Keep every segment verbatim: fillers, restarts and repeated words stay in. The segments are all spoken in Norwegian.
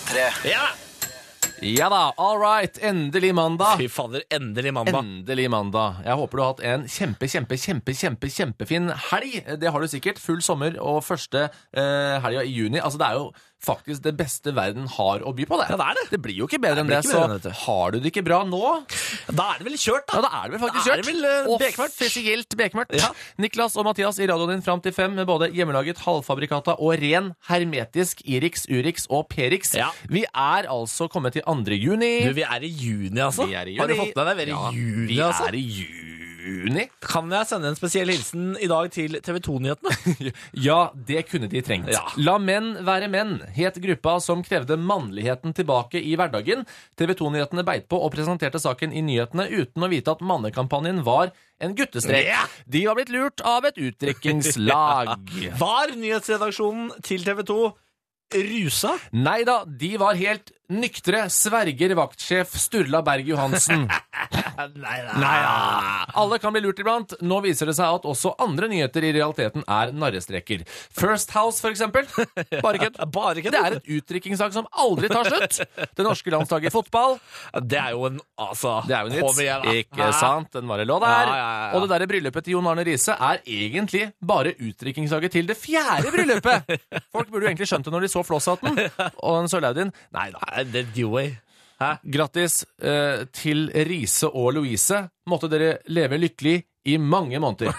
tre. Ja! Ja da, all right, endelig mandag. Fy fader, endelig mandag. Endelig mandag. Jeg håper du har hatt en kjempe, kjempe, kjempe, kjempe, kjempefin helg. Det har du sikkert. Full sommer og første eh, helga i juni. Altså, det er jo faktisk det beste verden har å by på det. Ja, det er det. Det blir jo ikke bedre enn det det, blir så ikke bedre enn det, vet du. har du det ikke bra nå? Da er det vel kjørt, da. Ja, da er det vel faktisk Da er kjørt. det vel, eh, Og bekmørkt. spesielt bekmørkt. Ja. Niklas og Mathias i radioen din fram til fem med både hjemmelaget halvfabrikata og ren hermetisk Irix, Urix og Perix. Ja. Vi er altså kommet til andre juni. Du, vi er i juni, altså. Vi er i Har du juni. fått med deg? Vi er i Ja, juni, vi altså. er i juni. Kan jeg sende en spesiell hilsen i dag til T V to-nyhetene? Ja, det kunne de trengt. Ja. La menn være menn, het gruppa som krevde mannligheten tilbake i hverdagen. T V to-nyhetene beit på og presenterte saken i nyhetene uten å vite at mannekampanjen var en guttestrek. Ja. De var blitt lurt av et utdrikkingslag. Var nyhetsredaksjonen til T V to rusa? Nei da, de var helt nyktre, sverger vaktsjef Sturla Berg Johansen. Nei, Nei da. Alle kan bli lurt iblant. Nå viser det seg at også andre nyheter i realiteten er narrestreker. First House, for eksempel. Bare kødd. Bare kødd. Det er et utdrikkingssak som aldri tar slutt. Det norske landslaget i fotball. Det er jo en, altså... Det er jo en Kom igjen, da. vits. Ikke Hæ? sant? Den bare lå der. Ja, ja, ja. Og det der bryllupet til Jon Arne Riise er egentlig bare utdrikkingssaket til det fjerde bryllupet. Folk burde jo egentlig skjønt det når de så Flosshatten og en Sørlaudin. Nei da. Nei, det er Dewey. Hæ? Grattis eh, til Riise og Louise. Måtte dere leve lykkelig i mange måneder.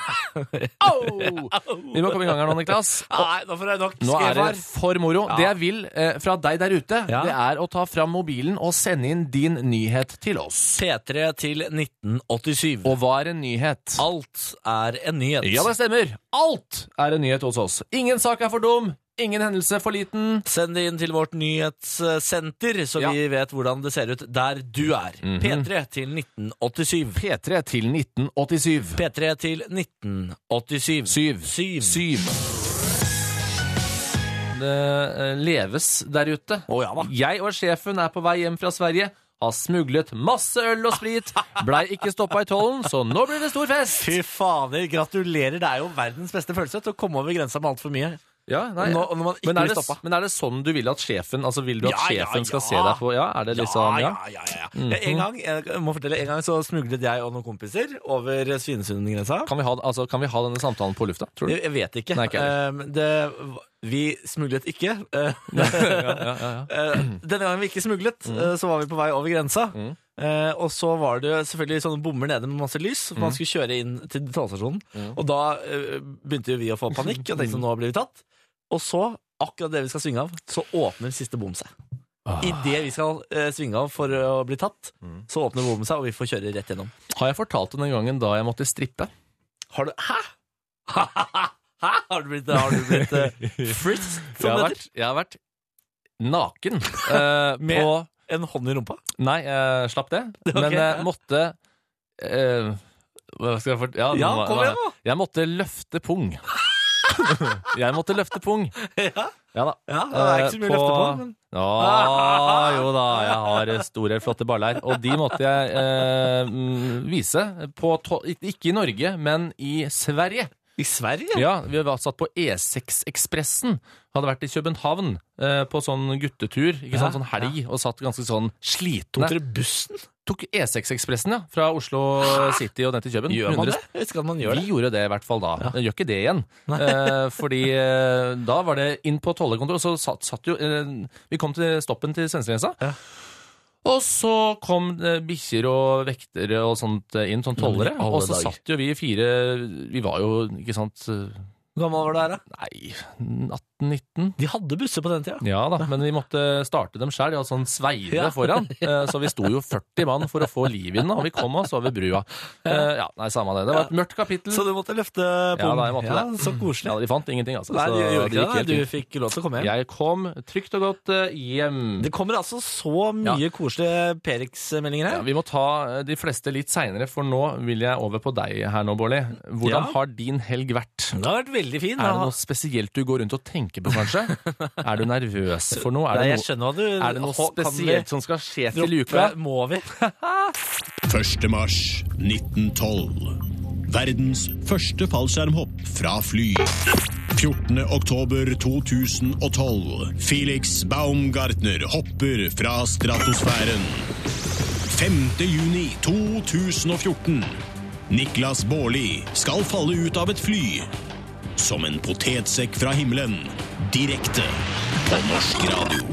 Au! Vi må komme i gang her nå, Niklas. Nei, nå får jeg nok Nå er det skrevet. for moro. Ja. Det jeg vil eh, fra deg der ute, Ja. det er å ta fram mobilen og sende inn din nyhet til oss. P tre til nitten åttisyv. Og hva er en nyhet? Alt er en nyhet. Ja, det stemmer. Alt er en nyhet hos oss. Ingen sak er for dum. Ingen hendelse for liten. Send det inn til vårt nyhetssenter, så Ja. vi vet hvordan det ser ut der du er. Mhm. P tre til nitten åttisyv. P tre til nitten åttisyv. P tre til nitten åttisyv. Syv. Syv. Syv. Det eh, leves der ute. Å, ja da. Jeg og sjefen er på vei hjem fra Sverige. Har smuglet masse øl og sprit. Blei ikke stoppa i tollen, så nå blir det stor fest. Fy fader, gratulerer. Det er jo verdens beste følelse til å komme over grensa med alt for mye. Ja, nei, Nå- når man ikke men, er blir det, stoppet. men er det sånn du vil at sjefen Altså vil du at Ja, ja, sjefen skal ja. se deg på? Ja, er det liksom ja, ja? ja, ja, ja. En gang, jeg må fortelle, en gang så smuglet jeg og noen kompiser over Svinesund-grensa. Kan vi, ha, altså, kan vi ha denne samtalen på lufta, tror du? Jeg, jeg vet ikke. Nei, ikke jeg. Um, det, vi smuglet ikke. Uh, ja, ja, ja. uh, denne gangen vi ikke smuglet, uh, så var vi på vei over grensa. Mm. Uh, og så var det selvfølgelig sånne bommer nede med masse lys, for man skulle kjøre inn til tollstasjonen. Mm. Og da uh, begynte jo vi å få panikk, og tenkte sånn, nå blir vi tatt. Og så, akkurat det vi skal svinge av, så åpner siste bom seg. Ah. I det vi skal uh, svinge av for å bli tatt, Mm. så åpner bommen seg, og vi får kjøre rett gjennom. Har jeg fortalt det den gangen da jeg måtte strippe? Har du... Hæ? Hæ? Har du blitt, har du blitt uh, fritz, Jeg som har det vært, jeg har vært naken eh, Med- på heter? En hånd i rumpa? Nei, jeg slapp det. Ok. Men jeg måtte eh, Hva skal jeg fort... Ja, Ja, nå- kom igjen da. Jeg måtte løfte pung. jeg måtte løfte pung. Ja. Ja da. Ja, det er ikke så mye Eh, å løfte på, men... Ja, jo da, jeg har store, flotte baller. Og de måtte jeg eh, mm, vise på to ikke i Norge, men i Sverige. I Sverige? Ja, vi var satt på E seks Ekspressen. Hadde vært i København eh, på sånn guttetur, ikke Ja, sant, sånn helg, og satt ganske sånn slitne. Tok dere bussen? Tok E seks Ekspressen, ja, fra Oslo City og ned til København. Gjør man hundre det? Jeg vet ikke at man gjør Vi det. gjorde det i hvert fall da. Jeg gjør ikke det igjen. Eh, fordi eh, da var det inn på tollekontor, og så satt, satt jo eh, Vi kom til stoppen til svenskegrensa. Ja. Og så kom eh, bikkjer og vektere og sånt eh, inn, sånn tollere. Men i alle Og så dager. satt jo vi fire Vi var jo, ikke sant eh, Hvor gammel var du her, da? Nei, atten nitten. De hadde busser på den tida. Ja da, men vi måtte starte dem selv. De hadde sånn sveide Ja. foran. Eh, Så vi sto jo førti mann for å få liv inn, og vi kom oss over brua. Eh, Ja, nei, samme det. Det var et mørkt kapittel. Så du måtte løfte Ja, pung? da, jeg måtte ja, det. Så koselig. Ja, de fant ingenting, altså. Nei, Så de gjorde det ikke gikk det. helt Du fint. fikk lov til å komme hjem. Jeg kom trygt og godt eh, hjem. Det kommer altså så mye koselige Perix-meldinger Ja, her. vi må ta eh, de fleste litt senere, for nå vil jeg over på deg her nå, Bårli. Hvordan Ja. har din helg vært? Det har vært veldig fin. Er det noe spesielt du går rundt og tenker på, kanskje? Er du nervøs for noe? Er Nei, det jeg noe, skjønner hva du... er det noe Kan vi spesielt som skal skje til uka? droppe- Må vi? første mars nitten tolv. Verdens første fallskjermhopp fra fly. fjortende oktober to tusen og tolv. Felix Baumgartner hopper fra stratosfæren. femte juni to tusen og fjorten. Niklas Baarli skal falle ut av et fly. Som en potetsekk fra himmelen. Direkte på norsk radio.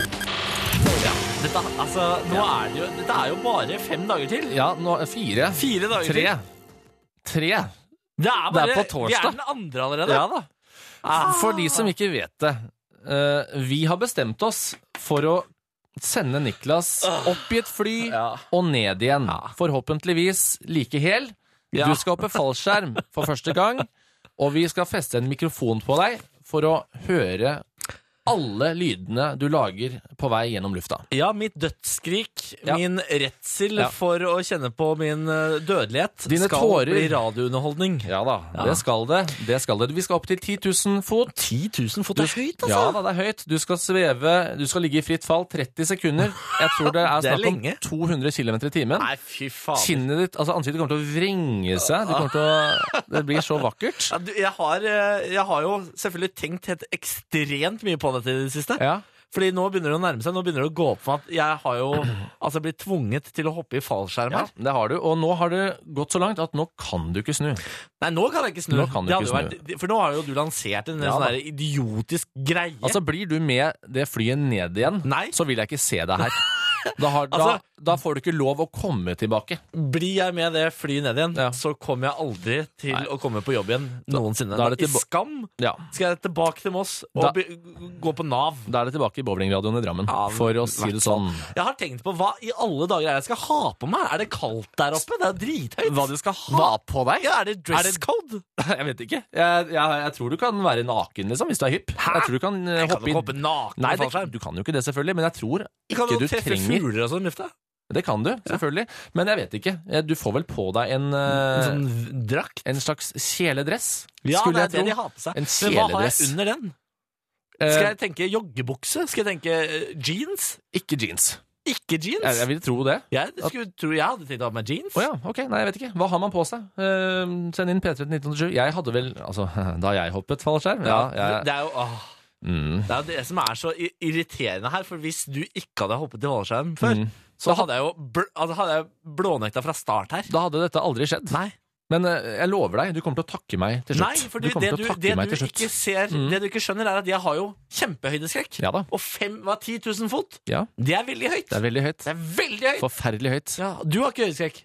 Ja, dette, altså, nå er det jo, dette er jo bare fem dager til. Ja, nå, fire. Fire dager Tre. til. Tre. Det er, bare, Det er på torsdag. Vi er den andre allerede. Ja da. Ah. For de som ikke vet det, eh, vi har bestemt oss for å sende Niklas opp i et fly Ja. og ned igjen. Forhåpentligvis like hel. Ja. Du skal oppe fallskjerm for første gang, og vi skal feste en mikrofon på deg for å høre alle lydene du lager på vei gjennom lufta. Ja, mitt dødsskrik, Ja. min redsel Ja. for å kjenne på min uh, dødelighet, Dine skal tårer. bli radiounderholdning. Ja da, Ja. det skal det. Det skal det. Vi skal opp til ti tusen fot. ti tusen fot er høyt, altså. Ja da, det er høyt. Du skal sveve, du skal ligge i fritt fall tretti sekunder. Jeg tror det er Det er snakk om lenge. to hundre kilometer i timen. Nei, fy faen. Kinnet ditt, altså ansiktet kommer til å vrenge seg. Det, kommer til å, det blir så vakkert. Ja, du, jeg, har, eh, jeg har jo selvfølgelig tenkt helt ekstremt mye på dette i det siste. Ja. Fordi nå begynner det å nærme seg. Nå begynner det å gå opp for at jeg har jo altså blitt tvunget til å hoppe i fallskjerm Ja, her. det har du. Og nå har det gått så langt at nå kan du ikke snu. Nei, nå kan jeg ikke snu. Nå kan du Det ikke hadde jo vært, for nå har jo du lansert en Ja, sånn da. der idiotisk greie. Altså, blir du med det flyet ned igjen, Nei. så vil jeg ikke se deg her. Da, har, da, Altså- da får du ikke lov å komme tilbake. Blir jeg med det flyet ned igjen, Ja. så kommer jeg aldri til Nei. å komme på jobb igjen noensinne. da er det I tilba- skam Ja, skal jeg tilbake til Moss og Da- be, gå på Nav. Da er det tilbake i bowlingradioen i Drammen, Ja, for å si det sånn. Jeg har tenkt på hva i alle dager er det jeg skal ha på meg. Er det kaldt der oppe? Det er drithøyt. Hva du skal ha på deg? Ja, er det dress Er det- code? Jeg vet ikke. Jeg, jeg, jeg tror du kan være naken, liksom, hvis du er hypp. Jeg tror du kan eh, Jeg kan hoppe jo inn. hoppe naken Nei, i det, fallskjerm. du kan jo ikke det, selvfølgelig, men jeg tror Kan ikke du du treffe trenger. fugler og sånn i lufta? Det kan du, selvfølgelig. Men jeg vet ikke. Eh, Du får vel på deg en, En eh, sånn drakt? en slags kjeledress, Ja, skulle det er jeg det tro. de har på seg. En Men hva har jeg kjeledress. under den? Eh, Skal jeg tenke joggebukse? Skal jeg tenke eh, jeans? Ikke jeans. Ikke jeans? Jeg, jeg vil tro det. Jeg skulle tro jeg hadde tenkt å ha på meg jeans. Å ja, ok. Nei, jeg vet ikke. Hva har man på seg? Eh, send inn P tre til nitten åttisju. Jeg hadde vel Altså, da jeg hoppet fallskjerm Ja, jeg, Det er jo åh, mm, det er jo det som er så i- irriterende her, for hvis du ikke hadde hoppet i fallskjerm før, mm. så hadde jeg jo bl altså, hadde jeg blånekta fra start her. Da hadde dette aldri skjedd. Nei, Men eh, jeg lover deg, du kommer til å takke meg til slutt. Nei for du det, kommer det, til du, å takke det meg du til slutt. ikke ser, Mm. det du ikke skjønner, er at jeg har jo kjempehøydeskrekk. Ja da. Og fem, hva, ti tusen fot, Ja, det er veldig høyt. det er veldig høyt. Det er veldig høyt. Forferdelig høyt. Ja, du har ikke høydeskrekk.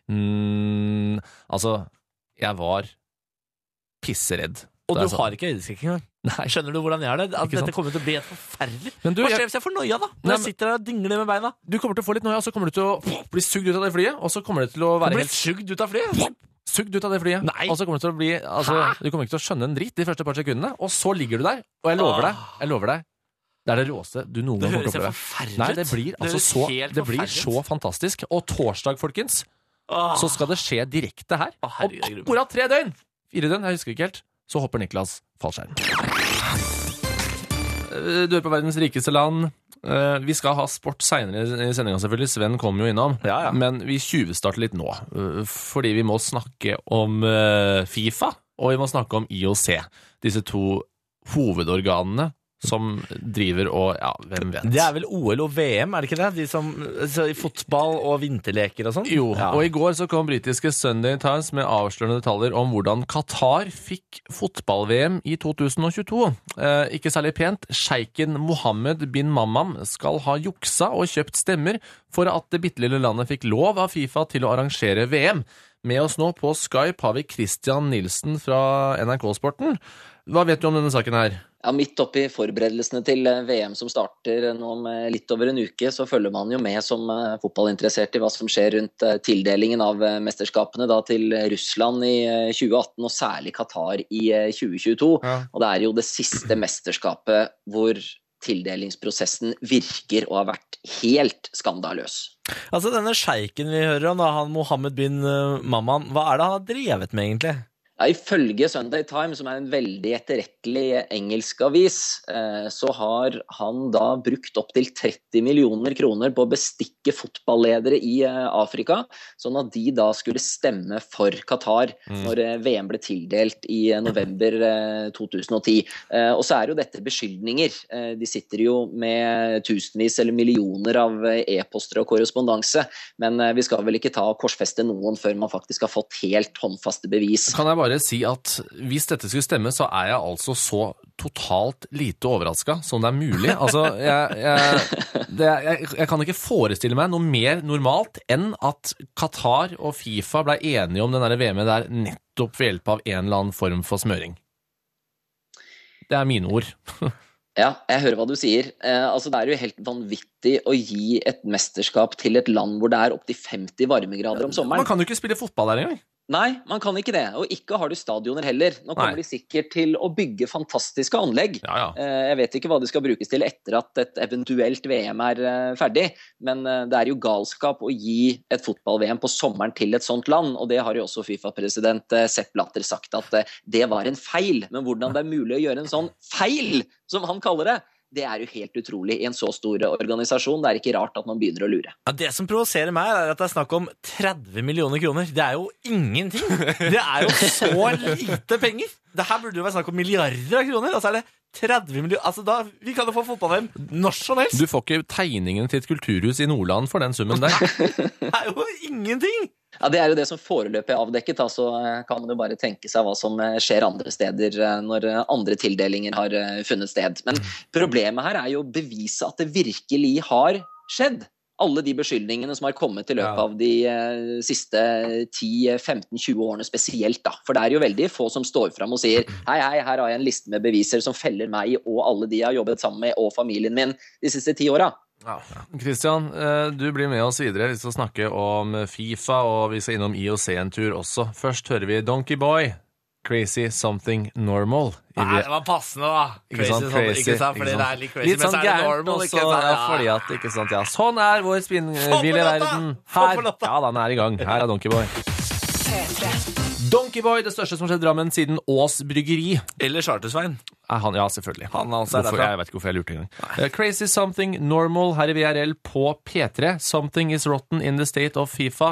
Mm, altså, jeg var pisseredd. Og Det er du sånn. har ikke høydeskrekk engang. Nei. Skjønner du hvordan jeg har det? At Ikke sant. dette kommer til å bli helt forferdelig. Men du, Hva jeg- skjer hvis jeg får noia, da? Når Nei, jeg sitter der og dingler med beina? Du kommer til å få litt noia, og så kommer du til å bli sugd ut av det flyet, og så kommer det til å Du være blir helt sugd ut av flyet. sugd ut av det flyet. Nei. Og så kommer det til å bli altså, Hæ? Du kommer ikke til å skjønne en dritt de første par sekundene, og så ligger du der, og jeg lover deg, jeg lover deg, det er det råeste du noen Det gang kommer høres til å helt oppleve. forferdelig ut. Nei, det blir altså høres så, helt det blir forferdelig så ut. fantastisk. Og torsdag, folkens, Åh. så skal det skje direkte her. Å, Om herregud, jeg gruer meg. akkurat tre døgn! Fire døgn, jeg husker ikke helt. Så hopper Niklas fallskjerm. Eh, Du er på verdens rikeste land. Eh, Vi skal ha sport senere i sendinga, selvfølgelig. Sven kommer jo innom. Ja, ja. Men vi tjuvstarter litt nå. eh, Fordi vi må snakke om eh, FIFA, og vi må snakke om I O C. Disse to hovedorganene som driver og ja, hvem vet. Det er vel O L og V M, er det ikke det? De som, så I fotball og vinterleker og sånn? Jo, Ja. og i går så kom britiske Sunday Times med avslørende detaljer om hvordan Qatar fikk fotball-V M i to tusen og tjueto. Eh, ikke særlig pent. Sjeiken Mohammed bin Mammam skal ha juksa og kjøpt stemmer for at det bittelille landet fikk lov av FIFA til å arrangere V M. Med oss nå på Skype har vi Christian Nilsen fra N R K-sporten. Hva vet du om denne saken her? Ja, midt oppi forberedelsene til V M som starter nå om litt over en uke, så følger man jo med som fotballinteressert i hva som skjer rundt tildelingen av mesterskapene da til Russland i tjue atten og særlig Qatar i tjue tjueto. Ja. Og det er jo det siste mesterskapet hvor tildelingsprosessen virker å ha vært helt skandaløs. Altså Denne sjeiken vi hører om, da, han Mohammed bin uh, Mamman, hva er det han har drevet med, egentlig? Ja, ifølge Sunday Times, som er en veldig etterrettelig engelsk avis, så har han da brukt opp til tretti millioner kroner på å bestikke fotballledere i Afrika, sånn at de da skulle stemme for Qatar mm. når V M ble tildelt i november to tusen og ti. Og så er jo dette beskyldninger. De sitter jo med tusenvis eller millioner av e-poster og korrespondanse, men vi skal vel ikke ta og korsfeste noen før man faktisk har fått helt håndfaste bevis. Kan jeg bare si at hvis dette skulle stemme, så er jeg altså så totalt lite overrasket som det er mulig. Altså, jeg, jeg, det, jeg, jeg kan ikke forestille meg noe mer normalt enn at Qatar og FIFA ble enige om den der V M-et der nettopp ved hjelp av en eller annen form for smøring. Det er mine ord. Ja, jeg hører hva du sier. Eh, altså det er jo helt vanvittig å gi et mesterskap til et land hvor det er opp til femti varmegrader om sommeren. Man kan jo ikke spille fotball der engang. Nei, man kan ikke det, og ikke har du stadioner heller. Nå kommer Nei. de sikkert til å bygge fantastiske anlegg. Ja, ja. Jeg vet ikke hva de skal brukes til etter at et eventuelt V M er ferdig, men det er jo galskap å gi et fotball-V M på sommeren til et sånt land, og det har jo også FIFA-president Sepp Blatter sagt at det var en feil. Men hvordan det er mulig å gjøre en sånn feil, som han kaller det, det er jo helt utrolig i en så stor organisasjon. Det er ikke rart at man begynner å lure. Ja, det som provoserer meg er at det er snakk om tretti millioner kroner. Det er jo ingenting. Det er jo så lite penger. Det her burde jo være snakk om milliarder av kroner. Altså er det tretti millioner. Altså da, vi kan jo få fotball-V M når som helst. Du får ikke tegningen til et kulturhus i Nordland for den summen der. Det er jo ingenting. Ja, det er jo det som foreløpig er avdekket, da, så kan man jo bare tenke seg hva som skjer andre steder når andre tildelinger har funnet sted. Men problemet her er jo å bevise at det virkelig har skjedd. Alle de beskyldningene som har kommet i løpet av de uh, siste ti femten tjue årene spesielt da. For det er jo veldig få som står frem og sier hei, hei, her har jeg en liste med beviser som feller meg og alle de jeg har jobbet sammen med og familien min de siste ti åra. Ja. Christian, du blir med oss videre. Vi skal snakke om FIFA, og vi skal innom I O C en tur også. Først hører vi Donkey Boy, Crazy Something Normal. Nei, det var passende da. Crazy, ikke sant, crazy, ikke sant, fordi det er litt crazy, litt sånn gærent også, ja, fordi at, ikke sant, ja. Sånn er vår spinnville verden. Her, ja, den er i gang. Her er Donkey Boy. Donkey Boy, det største som skjedde i Drammen siden Ås Bryggeri. Eller Chartersveien. Han, ja, selvfølgelig. Han altså er hvorfor, jeg vet ikke hvorfor jeg lurte engang. Uh, Crazy Something Normal her i V R L på P tre. Something is rotten in the state of FIFA.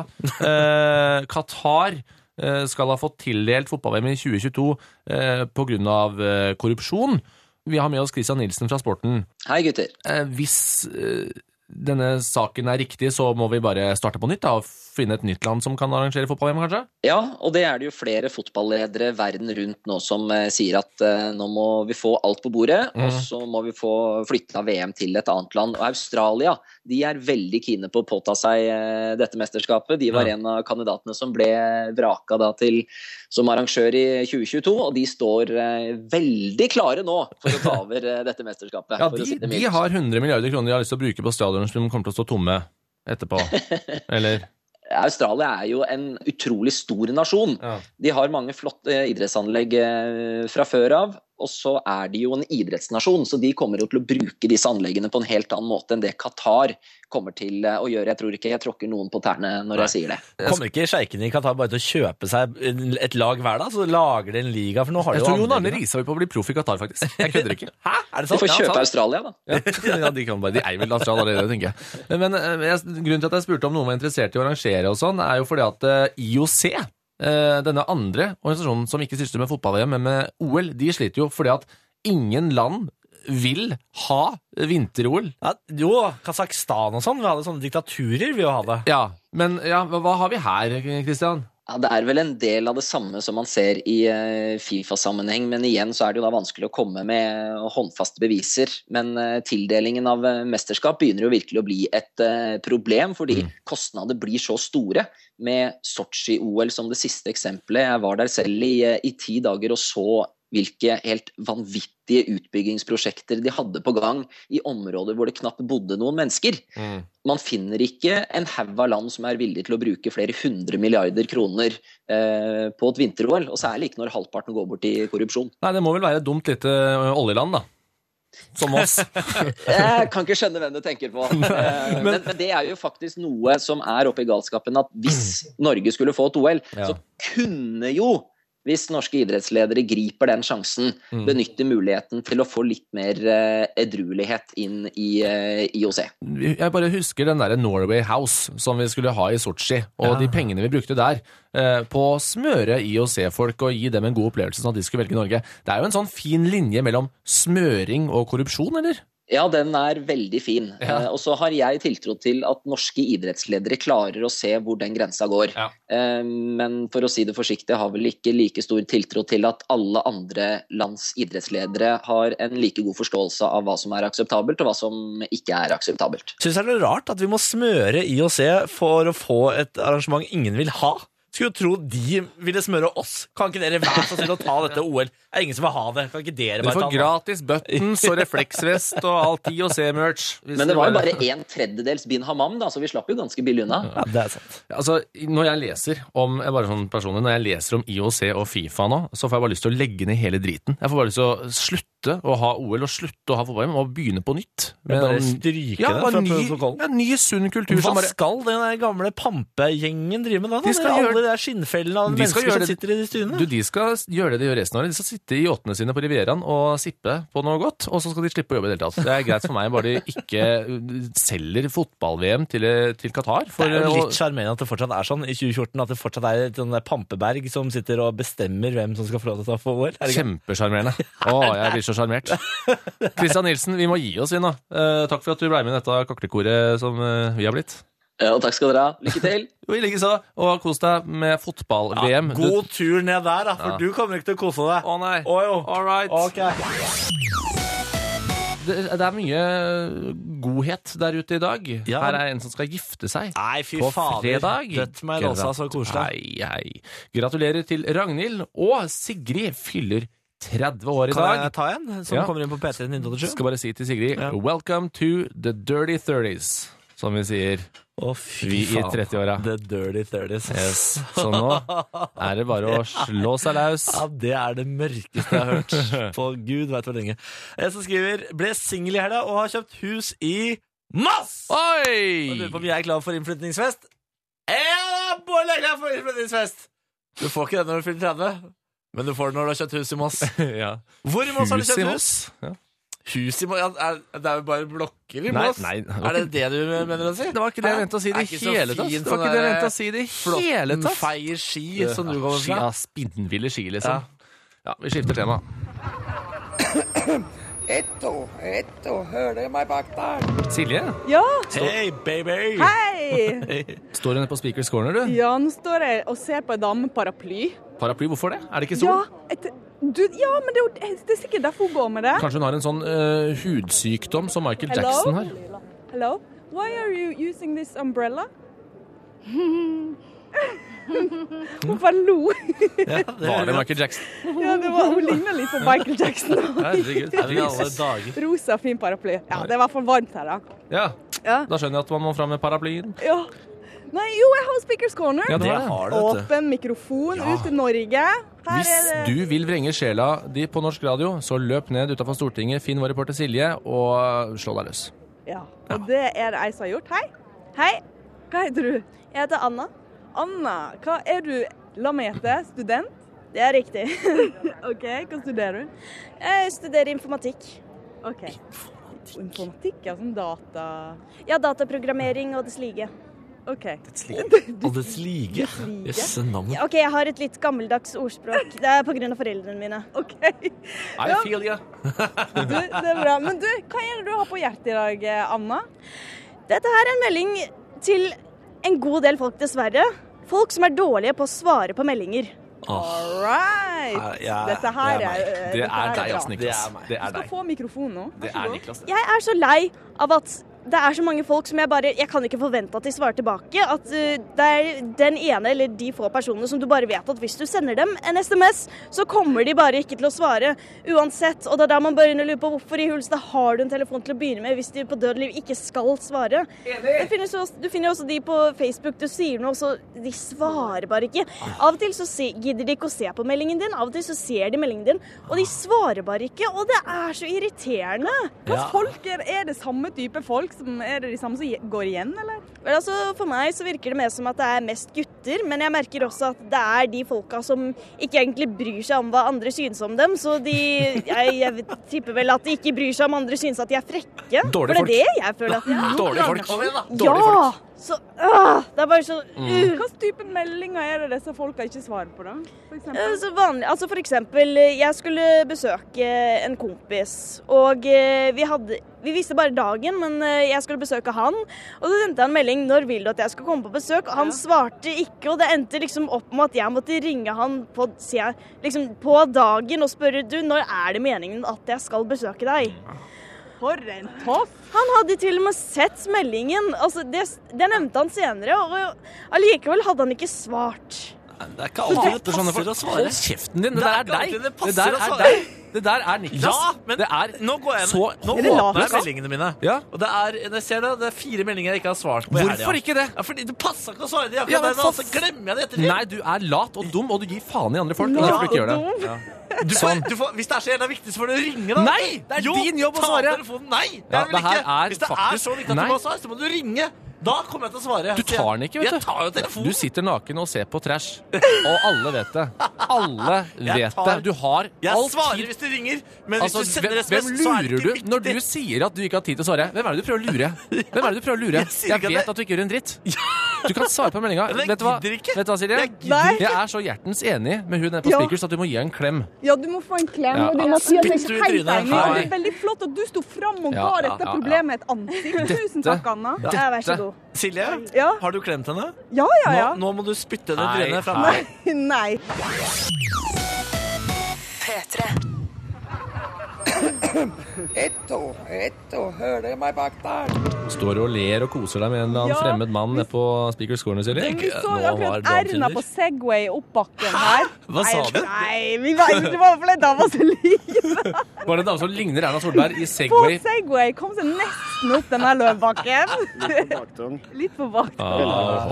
Uh, Qatar uh, skal ha fått tildelt fotball-V M i tjue tjueto uh, på grunn av uh, korrupsjon. Vi har med oss Christian Nilsen fra Sporten. Hei, gutter. Uh, hvis uh, denne saken er riktig, så må vi bare starte på nytt da, og finne et nytt land som kan arrangere fotball-V M, kanskje? Ja, og det er det jo flere fotballledere verden rundt nå som eh, sier at eh, nå må vi få alt på bordet, mm. og så må vi få flyttet V M til et annet land. Og Australia, de er veldig kine på å påta seg eh, dette mesterskapet. De var ja. en av kandidatene som ble vraka da til som arrangør i tjue tjueto, og de står eh, veldig klare nå for å ta over eh, dette mesterskapet. Ja, de, de har hundre milliarder kroner de har lyst til å bruke på stadion som kommer til å stå tomme etterpå, eller... Australia er jo en utrolig stor nasjon. Ja. De har mange flotte idrettsanlegg fra før av, og så er de jo en idrettsnasjon, så de kommer jo til å bruke disse anleggene på en helt annen måte enn det Qatar kommer til å gjøre. Jeg tror ikke jeg tråkker noen på tærne når Nei. jeg sier det. Kommer ikke sjeikene i Qatar bare til å kjøpe seg et lag hver da, så lager de en liga, for nå har de jeg jo tror Jon Arne Riise vil på å bli proff i Qatar, faktisk. Jeg kødder ikke. Hæ? Er det sant? De får kjøpe ja, Australia, da. Ja, ja, de kan bare, de er vel Australia allerede, tenker jeg. Men jeg, grunnen til at jeg spurte om noen var interessert i å arrangere og sånn, er jo fordi at uh, I O C, uh, denne andre organisasjonen som ikke sysler med fotball-V M, men med O L, de sliter jo fordi at ingen land vil ha vinter-O L. Ja, jo, Kazakhstan og sånn, vi hadde sånne diktaturer vi jo hadde. Ja, men ja, hva, hva har vi her, Christian? Ja, det er vel en del av det samme som man ser i uh, FIFA-sammenheng, men igjen så er det jo da vanskelig å komme med håndfaste beviser. Men uh, tildelingen av uh, mesterskap begynner jo virkelig å bli et uh, problem, fordi mm. kostnader blir så store med Sochi-O L som det siste eksempelet. Jeg var der selv i, uh, i ti dager og så hvilke helt vanvittige utbyggingsprosjekter de hadde på gang i områder hvor det knapt bodde noen mennesker. Mm. Man finner ikke en haug av land som er villig til å bruke flere hundre milliarder kroner eh, på et vinter-O L, og særlig ikke når halvparten går bort i korrupsjon. Nei, det må vel være et dumt lite oljeland da, som oss. Jeg kan ikke skjønne hvem du tenker på. men, men, men det er jo faktisk noe som er oppe i galskapen, at hvis Norge skulle få et O L, ja. så kunne jo hvis norske idrettsledere griper den sjansen, mm. benytter muligheten til å få litt mer uh, edruelighet inn i uh, I O C. Jeg bare husker den der Norway House som vi skulle ha i Sochi, og ja. de pengene vi brukte der uh, på å smøre I O C-folk og gi dem en god opplevelse sånn at de skulle velge Norge. Det er jo en sånn fin linje mellom smøring og korrupsjon, eller? Ja, den er veldig fin. Ja. Eh, og så har jeg tiltro til at norske idrettsledere klarer å se hvor den grensa går. Ja. Eh, men for å si det forsiktig, har vel ikke like stor tiltro til at alle andre lands idrettsledere har en like god forståelse av hva som er akseptabelt og hva som ikke er akseptabelt. Synes det er rart at vi må smøre I O C for å få et arrangement ingen vil ha? Skulle jo tro de ville smøre oss. Kan ikke dere være så til å ta dette O L? Det er ingen som vil ha det. Kan ikke dere bare ta det? Du får gratis buttons og refleksvest og alt I O C-merch. Men det var jo bare en tredjedels bin hammam, da, så vi slapp jo ganske billig unna. Ja, det er sant. Altså, når jeg leser om, bare sånn personlig, når jeg leser om I O C og FIFA nå, så får jeg bare lyst til å legge ned hele driten. Jeg får bare lyst til å slutte å ha O L og slutte å ha fotball, og begynne på nytt. Men bare stryke ja, det fra ny, protokollen. Ja, ny sunn kultur. Hva bare... skal den gamle pampegjengen drive med da? De skal gjøre alle de skinnfellene av mennesker som sitter I de stuene. Du, de skal gjøre det de gjør resten av året. De skal sitte I åttene sine på Rivieraen og sippe på noe godt, og så skal de slippe å jobbe I det hele tatt. Det er greit for meg, bare de ikke selger fotball-V M til, til Qatar. For, det er jo litt charmerende at det fortsatt er sånn I tjue fjorten, at det fortsatt er et sånn pampeberg som sitter og bestemmer hvem som skal få lov til å ta for O L. Kjempecharmerende. Å, jeg blir så charmert. Christian Nielsen, vi må gi oss inn nå. Uh, takk for at du ble med I dette kaklekoret som uh, vi har blitt. Ja, takk skal dere ha. Lykke til. Jo, I like så. Og kos deg med fotball-V M. Ja, god tur ned der, da, for ja. du kommer ikke til å kose deg. Å nei. Å jo. All right. Okay. Det, det er mye godhet der ute I dag. Ja. Her er en som skal gifte seg. Nei, fy på fader. fredag. Dødt meg også, så koselig. Hei, hei. Gratulerer til Ragnhild, og Sigrid fyller tretti år I dag. Kan jeg ta en som ja. kommer inn på P tre nitten åttisju? Skal bare si til Sigrid, ja. Welcome to the dirty thirties, som vi sier. Å, fy vi I trettiåra. The dirty thirties. Yes. Så nå er det bare å slå seg løs. Ja, det er det mørkeste jeg har hørt. På Gud vet hvor lenge. Jeg som skriver, ble single I helga og har kjøpt hus I Moss! Oi! Og lurer på om jeg er klar for innflytningsfest. Ja, Bård er klar for innflytningsfest! Du får ikke det når du fyller tretti. Men du får det når du har kjøpt hus I Moss. Ja. Hvor I Moss har du kjøpt hus? Ja. Hus I Moss? Ja, det er jo bare blokker I Moss. Nei, nei. Er det det du mener å si? Det var ikke det jeg ventet å si det hele tatt. Det var ikke det jeg ventet å si det hele tatt. Feier ski, som du kommer fra. Ja, spinnville ski, liksom. Ja, ja vi skifter tema. Etto, etto, hører dere meg bak der? Silje? Ja. Hei, baby. Hei. Står du nede på Speakers Corner, du? Ja, nå står jeg og ser på en dame med paraply. Paraply, hvorfor det? Er det ikke sol? Ja, et, du, ja men det er, det er sikkert derfor hun går med det. Kanskje hun har en sånn uh, hudsykdom som Michael Hello? Jackson har. Hello? Why are you using this umbrella? Hun bare lo. Ja, det var det Michael Jackson? Ja, det var, hun ligner litt på Michael Jackson. Herregud, alle dager. Rosa, fin paraply. Ja, det er I hvert fall varmt her da. Ja, ja. Da skjønner jeg at man må fram med paraplyen. Ja. Nei, jo, jeg har Speakers Corner. Ja, det har det. Åpen mikrofon ja. Ut I Norge. Her Hvis er det... du vil vrenge sjela di på norsk radio, så løp ned utenfor Stortinget, finn vår reporter Silje, og slå deg løs. Ja, og ja. Det er det jeg som har gjort. Hei. Hei. Hva heter du? Jeg heter Anna. Anna, hva er du? La meg gjette, student? Det er riktig. Ok, hva studerer du? Jeg studerer informatikk. Ok. Informatikk? Informatikk, ja, sånn data... Ja, dataprogrammering og deslige. Ok. Deslige? Og deslige? Jøsse navn. Ja, ok, jeg har et litt gammeldags ordspråk. Det er på grunn av foreldrene mine. Ok. I ja. feel ya. Du, det er bra. Men du, hva er det du har på hjertet I dag, Anna? Dette her er en melding til en god del folk, dessverre. Folk som er dårlige på å svare på meldinger. All right. Ja, dette her er Det er deg, altså, Niklas. Det er deg. Du skal få mikrofon nå. Det er Niklas. Jeg er så lei av at det er så mange folk som jeg bare Jeg kan ikke forvente at de svarer tilbake. At uh, det er den ene eller de få personene som du bare vet at hvis du sender dem en S M S, så kommer de bare ikke til å svare uansett. Og det er der man bare lurer på hvorfor I hulset har du en telefon til å begynne med hvis de på dødelig ikke skal svare. Det finnes også, du finner jo også de på Facebook, du sier noe, så de svarer bare ikke. Av og til så se, gidder de ikke å se på meldingen din, av og til så ser de meldingen din, og de svarer bare ikke, og det er så irriterende. Hva ja. folk er, er det samme type folk? liksom, er det de samme som går igjen, eller? Men altså, for meg så virker det mer som at det er mest gutter, men jeg merker også at det er de folka som ikke egentlig bryr seg om hva andre synes om dem, så de, jeg, jeg tipper vel at de ikke bryr seg om andre synes at de er frekke. Dårlige for det er det jeg føler at de er. Dårlige folk. Kom igjen, da. Dårlige Ja! folk. Så, øh, det er bare så uh. Hva type meldinger er det disse folka ikke svarer på, da? For Eh, eksempel? Så vanlig, altså for eksempel, eh, jeg skulle besøke en kompis, og eh, vi hadde, vi visste bare dagen, men eh, jeg skulle besøke han, og så sendte han melding, når vil du at jeg skal komme på besøk? Og han svarte ikke, og det endte liksom opp med at jeg måtte ringe han på, sier jeg, liksom, på dagen og spørre, du, når er det meningen at jeg skal besøke deg? For en toff! Han hadde til og med sett meldingen, altså det, det nevnte han senere, og allikevel hadde han ikke svart. Det er ikke alltid det Sånne passer folk. å svare. Hold kjeften din, det Det der er er ikke deg. alltid det Det passer der å er svare. deg. Det der er Niklas. Ja, men det er nå går jeg så Nå Er det lavt? åpner jeg meldingene mine. Ja. Og det er, jeg ser det, det er fire meldinger jeg ikke har svart på i helga. Hvorfor ikke det? Ja, fordi det passer ikke å svare de akkurat Ja, men der, for- så glemmer jeg det ettertid. Nei, du er lat og dum, og du gir faen i andre folk. Og derfor du ikke gjør det. Ja. Du får, du får, hvis det er så jævla viktig, så får du ringe, da. Nei, det er jo, din jobb å ta svare. telefonen. Nei, det Ja, er det vel det her ikke. er Hvis det er faktisk- så viktig at Nei. du må svare, så må du ringe. Da kommer jeg til å svare. Du tar den ikke, vet du. Jeg tar jo telefonen. Du sitter naken og ser på trash. Og alle vet det. Alle Jeg vet tar- det. Du har Jeg all svarer tid. hvis du ringer, men Altså, hvis du sender hvem, S M S, hvem så er det lurer ikke du viktig. når du sier at du ikke har tid til å svare? Hvem er det du prøver å lure? Hvem er det du prøver å lure? Jeg sier Jeg ikke at vet det- at du ikke gjør en dritt. Du kan svare på meldinga. Men jeg Vet du hva, gidder ikke. vet du hva Silje? Jeg gidder ikke. Jeg er så hjertens enig med hun nede på Ja. Speakers at du må gi henne en klem. Ja, du må få en klem, Ja. og du må si at jeg Spytt er du i ikke helt trynet. enig. Og det Hei. er veldig flott at du sto fram og Ja, ga ja, dette ja, ja. problemet et ansikt. Tusen takk, Anna. Ja, vær så god. Silje, Ja. har du klemt henne? Ja, ja, ja. Nå, nå må du spytte det i Nei, trynet fra nei. meg. Nei. Etto, etto, hører dere meg bak der? Står du og ler og koser deg med en eller annen Ja. fremmed mann nede på Speakers Corner, Silje? Men vi så Nå var akkurat det blant Erna Tinder. på Segway opp bakken her. Hva sa Nei, du? Nei, vi var, det var for en dame som ligner Var det en dame som ligner Erna Solberg i på Segway? Segway. Kom seg nesten opp denne løvbakken. Litt på bak. Ah,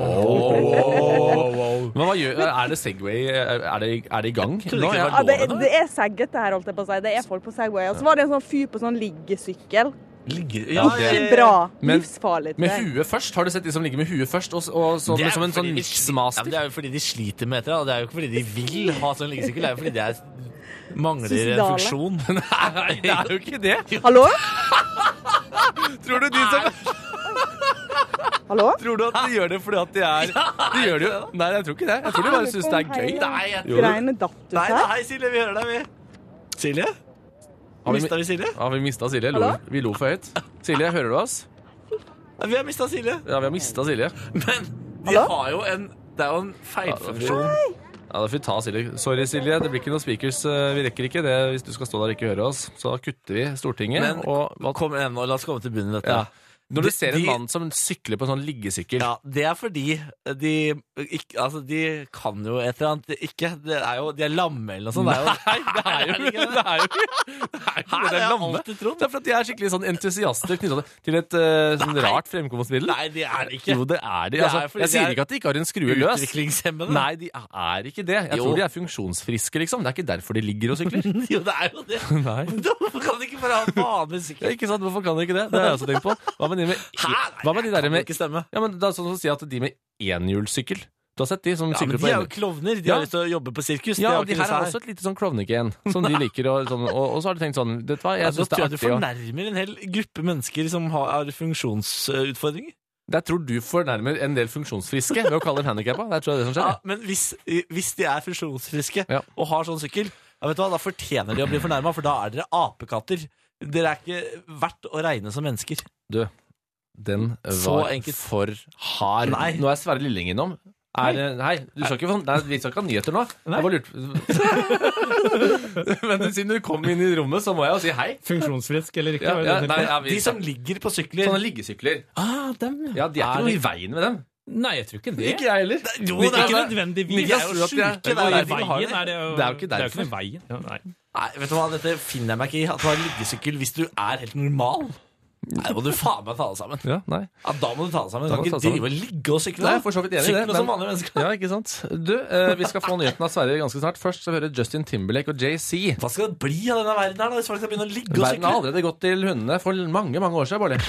oh. Men hva gjør, er det Segway? Er det, er det i gang? Trodde Nå, ikke det ja. var Ja, det, det er seggete her, holdt jeg på å si. Det er folk på Segway. Og så var det en sånn fyr på sånn liggesykkel. Ligger, Ja, det- Ikke bra. Men- Livsfarlig. tror Med jeg. huet først? Har du sett de som ligger med huet først? Og, og sånn, Det er som en jo sånn fordi de sli- Ja, mixmaster? men det er jo fordi de sliter med det, og det er jo ikke fordi de vil ha sånn liggesykkel, det er jo fordi de er, mangler en Suicidale. funksjon. Nei, det er jo ikke det. Hallo? Tror du de som Hallo? Tror du at de gjør det fordi at de er De gjør det jo Nei, jeg tror ikke det. Jeg tror de bare syns det er gøy. Nei, jeg, Jo. Greiene datt ut nei, her. nei, Silje, vi hører deg, vi. Silje? Har vi, Mista vi Silje? har vi mista Silje? Lo, Hallo? vi lo for høyt. Silje, hører du oss? Ja, vi har mista Silje. Ja, vi har mista Silje. Men vi Hallo? har jo en Det er jo en feilfunksjon. Ja, da får vi ta Silje. Sorry, Silje. Det blir ikke noe speakers. eh, Vi rekker ikke det hvis du skal stå der og ikke høre oss. Så da kutter vi Stortinget. Men og hva kom igjen nå, la oss komme til bunnen i dette. Ja. Når du De- ser en de- mann som sykler på en sånn liggesykkel Ja, det er fordi de ikke, Altså, de kan jo et eller annet ikke Det er jo De er lamme eller noe sånt. Nei, det er jo ikke det. Er jo ikke det. Er jo Hæ, ikke det. det Det er har jeg lamme. alltid trodd. Det er for at de er skikkelig sånn entusiaster knyttet til et eh, sånn rart fremkomstmiddel. Nei, det er det ikke. Jo, det er de. Det er Altså, fordi jeg de sier er ikke at de ikke har en skrue løs. Utviklingshemmede. Nei, de er ikke det. Jeg Jo. tror de er funksjonsfriske, liksom. Det er ikke derfor de ligger og sykler. Jo, det er jo det. Nei. Hvorfor kan de ikke bare ha vanlig Ja, sykkel? ikke sant? Hvorfor kan de ikke det? Det har jeg også tenkt på. Hva med de med Hæ? Hva med de der Kan med ikke stemme. Ja, men det er sånn å si at de med enhjulssykkel. Du har sett de som Ja, sykler men på de er jo enhjul? klovner. De Ja. har lyst til å jobbe på sirkus. Ja, har og de ikke her lyst er til også et lite sånn klovneggen som de liker. Og, sånn, og, og så har du tenkt sånn Vet du hva, jeg Ja, da syns det tror er jeg du artig å fornærmer en hel gruppe mennesker som har funksjonsutfordringer. Jeg tror du fornærmer en del funksjonsfriske ved å kalle dem handikappa. Det tror jeg er det som skjer. Ja, men hvis, hvis de er funksjonsfriske Ja. og har sånn sykkel, ja, vet du hva, da fortjener de å bli fornærma, for da er dere apekatter. Dere er ikke verdt å regne som mennesker. Du, den Så var enkelt. for hard. Nei. Nå er Sverre Lilling innom. Er, det- nei, du skal ikke, få- nei, vi skal ikke ha nyheter nå. Jeg bare lurte Men siden du kom inn i rommet, så må jeg jo si hei. Funksjonsfrisk eller ikke? Ja, var det ja, det nei, tenkte? ja, vi, De som ligger på sykler. Sånne liggesykler. Ah, dem, Ja, de er ikke Er noe i det- veien med dem. Nei, jeg tror ikke det. Ikke jeg heller. Jo, Det er ikke Niklas, nødvendigvis. Niklas, Det er jo tror at de er- sjuke. det er Det er derfor jo vi har veien. det. Er det, jo, Det er jo ikke det er jo derfor. ikke noe veien. Ja, nei. Nei, vet du hva, dette finner jeg meg ikke i. At du har liggesykkel hvis du er helt normal. Nei, må du faen meg ta det sammen. Ja, nei. Ja, da må du ta det sammen. Du Da kan må du ikke ta det drive og ligge og sykle. Nei, da. jeg er for så vidt enig i det. Sykle som vanlige mennesker. Ja, ikke sant? Du, eh, vi skal få nyheten av Sverige ganske snart. Først så hører Justin Timberlake og Jay-Z. Hva skal det bli av denne verden her da, hvis folk skal begynne å ligge og Verden har sykle? allerede gått til hundene for mange, mange år siden, Bårli.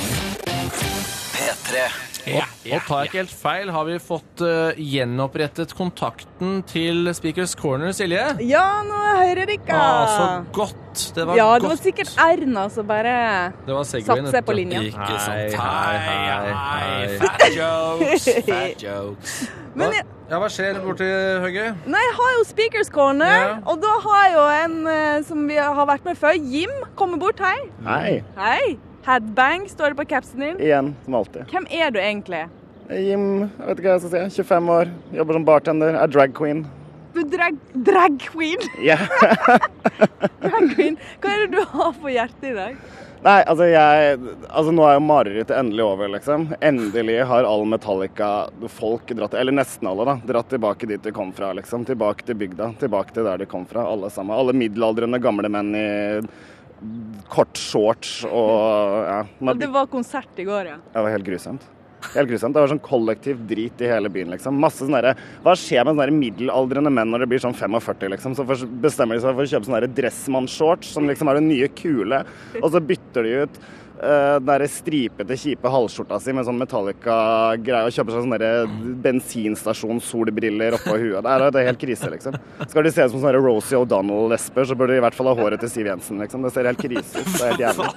P tre. Ja, Og tar jeg ikke helt feil, har vi fått uh, gjenopprettet kontakten til Speakers Corner, Silje? Ja, nå hører jeg ikke. Ah, så godt. Det var Ja, godt. det var sikkert Erna som bare Det var segwayen, satt seg vet på du. linja. Ikke sant. Hei, hei, hei. Fat jokes, fat jokes. Men jeg, Ja, hva skjer borti Høgge? nei, jeg har jo Speakers Corner, Ja. og da har jeg jo en eh, som vi har vært med før, Jim, kommer bort her. Hei, Hei. Headbang står det på capsen din. igjen, som alltid. Hvem er du egentlig? Jim, jeg vet ikke hva jeg skal si, tjuefem år, jobber som bartender, er drag queen. Du drag, drag queen. Ja. Drag queen. Hva er det du har på hjertet i dag? Nei, altså jeg, altså nå er jo marerittet endelig over, liksom. Endelig har all Metallica-folk dratt, eller nesten alle da, dratt tilbake dit de kom fra, liksom. Tilbake til bygda, tilbake til der de kom fra, alle sammen. Alle middelaldrende gamle menn i kort shorts og ja. Og det var konsert i går, ja. Det var helt grusomt. Helt grusomt. Det var sånn kollektiv drit i hele byen, liksom. Masse sånne der, hva skjer med sånne der middelaldrende menn når det blir sånn femogførti, liksom? Så først bestemmer de seg for å kjøpe sånne der dressmann-shorts, som liksom er det nye kule, og så bytter de ut uh, den der stripete, kjipe halvskjorta si med sånn Metallica-greie og kjøper seg sånne der bensinstasjon-solbriller oppå huet. Det er, det er helt krise, liksom. Skal de se ut som sånne der Rosie O'Donnell-lesber, så bør de i hvert fall ha håret til Siv Jensen, liksom. Det ser helt krise ut. Det er helt jævlig.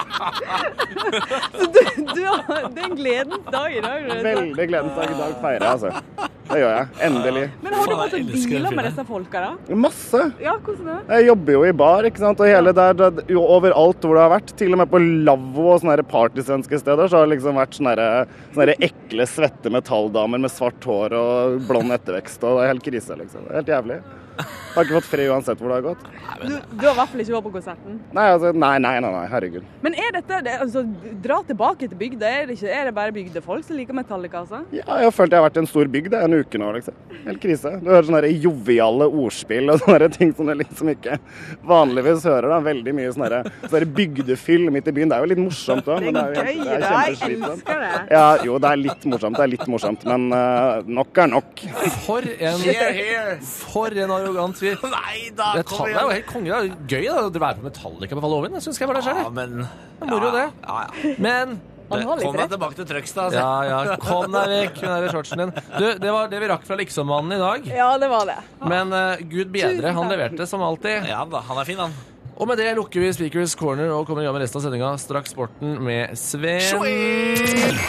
Så du, du har, det er en gledens dag i dag. du. Veldig gledens dag i dag feirer jeg, altså. Det gjør jeg. Endelig. Men har du Faen, hatt jeg en elsker den dealer med filmen. disse folka da? Masse. Ja, hvordan det? Jeg jobber jo i bar, ikke sant, og hele der, der jo overalt hvor det har vært, til og med på lavvo og sånne her partysvenske steder, så har det liksom vært sånne, her, sånne her ekle, svette metalldamer med svart hår og blond ettervekst, og det er helt krise, liksom. Det er helt jævlig. Har ikke fått fri uansett hvor det har gått. Du, du har i hvert fall ikke vært på konserten. Nei, altså, nei, nei, nei, nei, herregud. Men er dette, det, altså, dra tilbake til bygda, er det, ikke, er det bare bygdefolk som liker Metallica, altså? Ja, jeg har følt jeg har vært i en stor bygd det er en uke nå, liksom. Helt krise. Du hører sånne her joviale ordspill og sånne her ting som du liksom ikke vanligvis hører, da. Veldig mye sånne her, sånne her bygdefyll midt i byen. Det er jo litt morsomt da. Det men er jo gøy, helt- det, jeg kjempeslitsomt. elsker det. Ja, jo, det er litt morsomt, det er litt morsomt, men uh, nok er nok. For en, for en arrogant fyr. Nei da, Det, kom er jo igjen. helt konge, da. Gøy da, å være på Metallica på Halloween. Jeg synes jeg var det selv. Ja, men... Det er moro det. Ja, ja. Men... Han har litt Kom deg rett. tilbake til Trøgstad, altså. Ja, ja, kom deg vekk med den shortsen din. Du, det var det vi rakk fra Liksom-mannen i dag. Ja, det var det. Men uh, Gud bedre, han leverte som alltid. Ja da, han er fin, han. Og med det lukker vi Speakers Corner og kommer i gang med resten av sendinga. Straks sporten med Sven.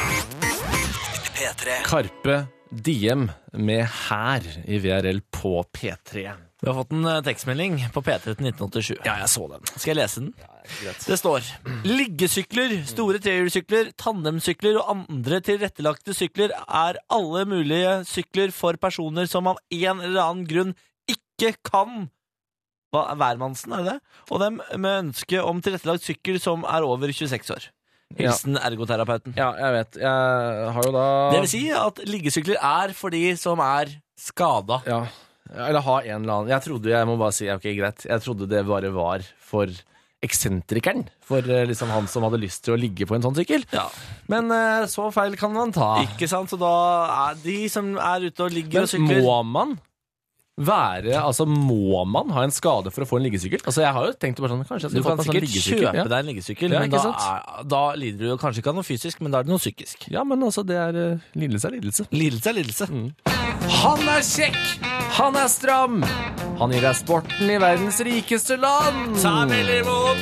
P tre. Karpe Diem med Her i V R L på P tre. Vi har fått en eh, tekstmelding på P tre til nitten åttisju. Ja, jeg så den. Skal jeg lese den? Det står liggesykler, store trehjulssykler, tandemsykler og andre tilrettelagte sykler er alle mulige sykler for personer som av en eller annen grunn ikke kan Hva er hvermannsen, er det det? Og dem med ønske om tilrettelagt sykkel som er over tjueseks år. Hilsen ergoterapeuten. Ja, jeg vet. Jeg har jo da Det vil si at liggesykler er for de som er skada. Ja, eller ha en eller annen. Jeg trodde, jeg må bare si, ok, greit. Jeg trodde det bare var for eksentrikeren. For eh, liksom han som hadde lyst til å ligge på en sånn sykkel. Ja. Men eh, så feil kan man ta. Ikke sant? Så da er de som er ute og ligger og Men sykler må man være, altså må man ha en skade for å få en liggesykkel? Altså jeg har jo tenkt bare sånn, kanskje jeg Du skal få kan meg sånn sikkert liggesykkel. kjøpe Ja. deg en liggesykkel, Ja, men ikke da, sant? er, da lider du jo kanskje ikke av noe fysisk, men da er det noe psykisk. Ja, men altså det er uh, lidelse er lidelse. Lidelse er lidelse. Han er kjekk! Han er stram! Han gir deg sporten i verdens rikeste land! Ta vel imot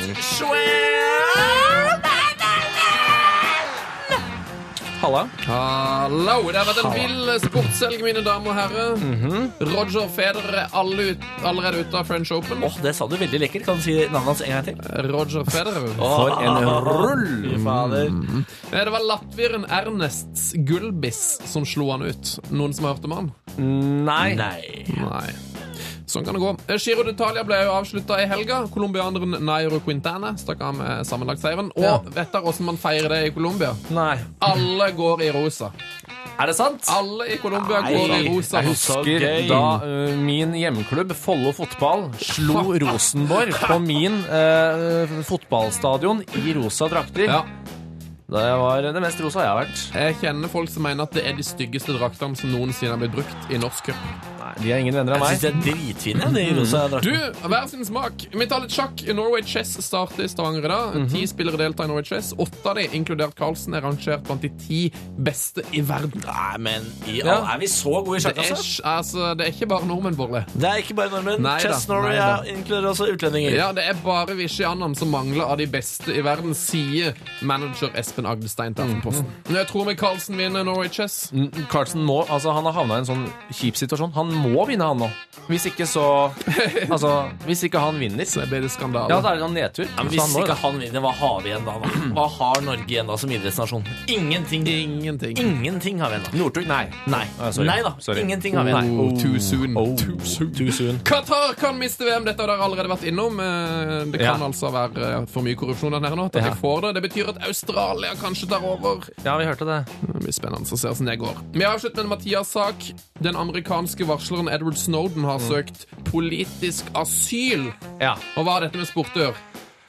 Halla. Hallo, det har vært en vill sportshelg, mine damer og herrer. Roger Federer er alle ut, allerede ute av French Open. Åh, det sa du veldig lekkert. Kan du si navnet hans en gang til? Roger Federer. For en rull! Fy fader. Eh, Det var latvieren Ernests Gulbis som slo han ut. Noen som har hørt om han? Nei. Nei. Nei. Sånn kan det gå. Eh, Giro d'Italia ble jo avsluttet i helga. Colombianeren Nairo Quintana stakk av med sammenlagtseieren. Og Ja. vet dere hvordan man feirer det i Colombia? Nei. Alle går i rosa. Er det sant? Alle i Colombia Nei, går i rosa. Jeg husker da uh, min hjemklubb Follo Fotball slo Rosenborg på min uh, fotballstadion i rosa drakter. Ja. Det var det mest rosa jeg har vært. Jeg kjenner folk som mener at det er de styggeste draktene som noensinne har blitt brukt i norsk cup. Nei, de er ingen venner av Jeg meg. synes det er dritfine, de rosa Du, draktene. hver sin smak. Vi tar litt sjakk. Norway Chess starter i Stavanger i dag. Ti spillere deltar i Norway Chess. Åtte av de, inkludert Carlsen, er rangert blant de ti beste i verden. Nei, men i Ja. all, er vi så gode i Det sjakk, er, altså? altså, det er ikke bare nordmenn, Borle. Det er ikke bare nordmenn. Nei da, Chess Norway nei da. ja, inkluderer også utlendinger. Ja, det er bare Vishy Annan som mangler av de beste i verden, sier manager Espen Agdestein til Aftenposten. Jeg tror vi Carlsen vinner Norway Chess. Mm, Carlsen må, altså han har havnet i en sånn kjip situasjon. Han må vinne han nå. Hvis ikke så, altså, hvis ikke han vinner, Så blir det skandale. ja, da er det en nedtur. Ja, men Så hvis han må ikke jo- han vinner, hva har vi igjen da? da? Hva har Norge igjen da som idrettsnasjon? Ingenting. Ingenting. Ingenting har vi igjen da. Northug, nei. Nei. Ah, sorry. Nei da, Sorry. ingenting har vi igjen. Nei. Oh, too soon. Oh, Too soon. Too soon. Qatar kan miste V M. Dette har dere allerede vært innom. Eh, Det kan Ja. altså være eh, for mye korrupsjon der nede nå til at Ja. de får det. Det betyr at Australia kanskje tar over. Ja, vi hørte det. Det blir spennende å se hvordan det går. Vi avslutter med en Mathias-sak. Den amerikanske varsleren Edward Snowden har søkt politisk asyl. Ja. Og hva har dette med sport å gjøre?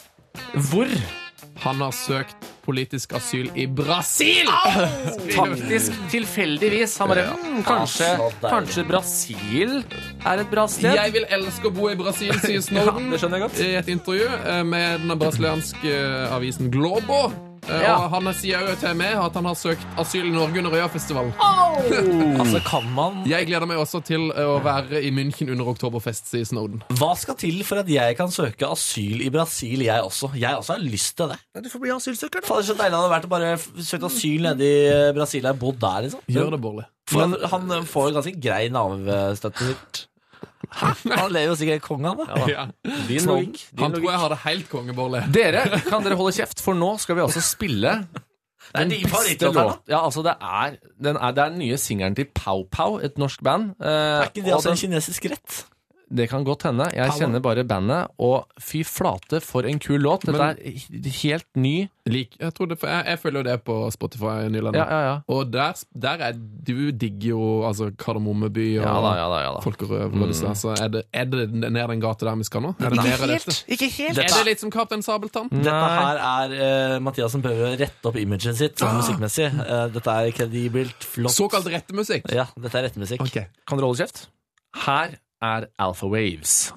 Hvor? Han har søkt politisk asyl i Brasil! Faktisk, tilfeldigvis. Han bare, mm, kanskje, Ah, så deilig. kanskje Brasil er et bra sted? Jeg vil elske å bo i Brasil, sier Snowden Ja, det skjønner jeg godt. i et intervju eh, med den brasilianske eh, avisen Globo. Eh, Ja. Og han sier jo til meg at han har søkt asyl i Norge under Øyafestivalen. Altså, kan man... Jeg gleder meg også til eh, å være i München under Oktoberfest, sier Snowden. Hva skal til for at jeg kan søke asyl i Brasil, jeg også? Jeg også har lyst til det. Du får bli asylsøker, Fader, så deilig det hadde vært å bare f- søke asyl nede i Brasil. Jeg har bodd der, liksom. Gjør det, Borle. Men han eh, får ganske grei navstøtte. Han lever jo sikkert kongen, da. Ja. Din Snowden. logikk. Din Han tror logikk. jeg har det helt konge, Borle. Dere, kan dere holde kjeft, for nå skal vi altså spille Det er den din beste favorittlåt her, da. låt. Ja, altså det er den, er, det er den nye singelen til Pow Pow, et norsk band. Eh, Er ikke det og altså en den- kinesisk rett? Det kan godt hende. Jeg Pow. kjenner bare bandet, og fy flate for en kul låt. Dette Men- er helt ny. Lik, jeg, tror det, jeg, jeg følger jo det på Spotify nylig. Ja, ja, ja. Og der, der er du digger jo altså Kardemommeby og Ja da, ja da, ja da. Folkerøv. Mm. Så er det, er det ned den gata der vi skal nå? Er det mer av dette? Ikke helt. Er det litt som Kaptein Sabeltann? Dette her er uh, Mathias som prøver å rette opp imagen sitt sånn musikkmessig. Eh, dette er kredibelt, flott. Såkalt rettemusikk? Ja, dette er rettemusikk. Ok. Kan dere holde kjeft? Her er Alpha Waves.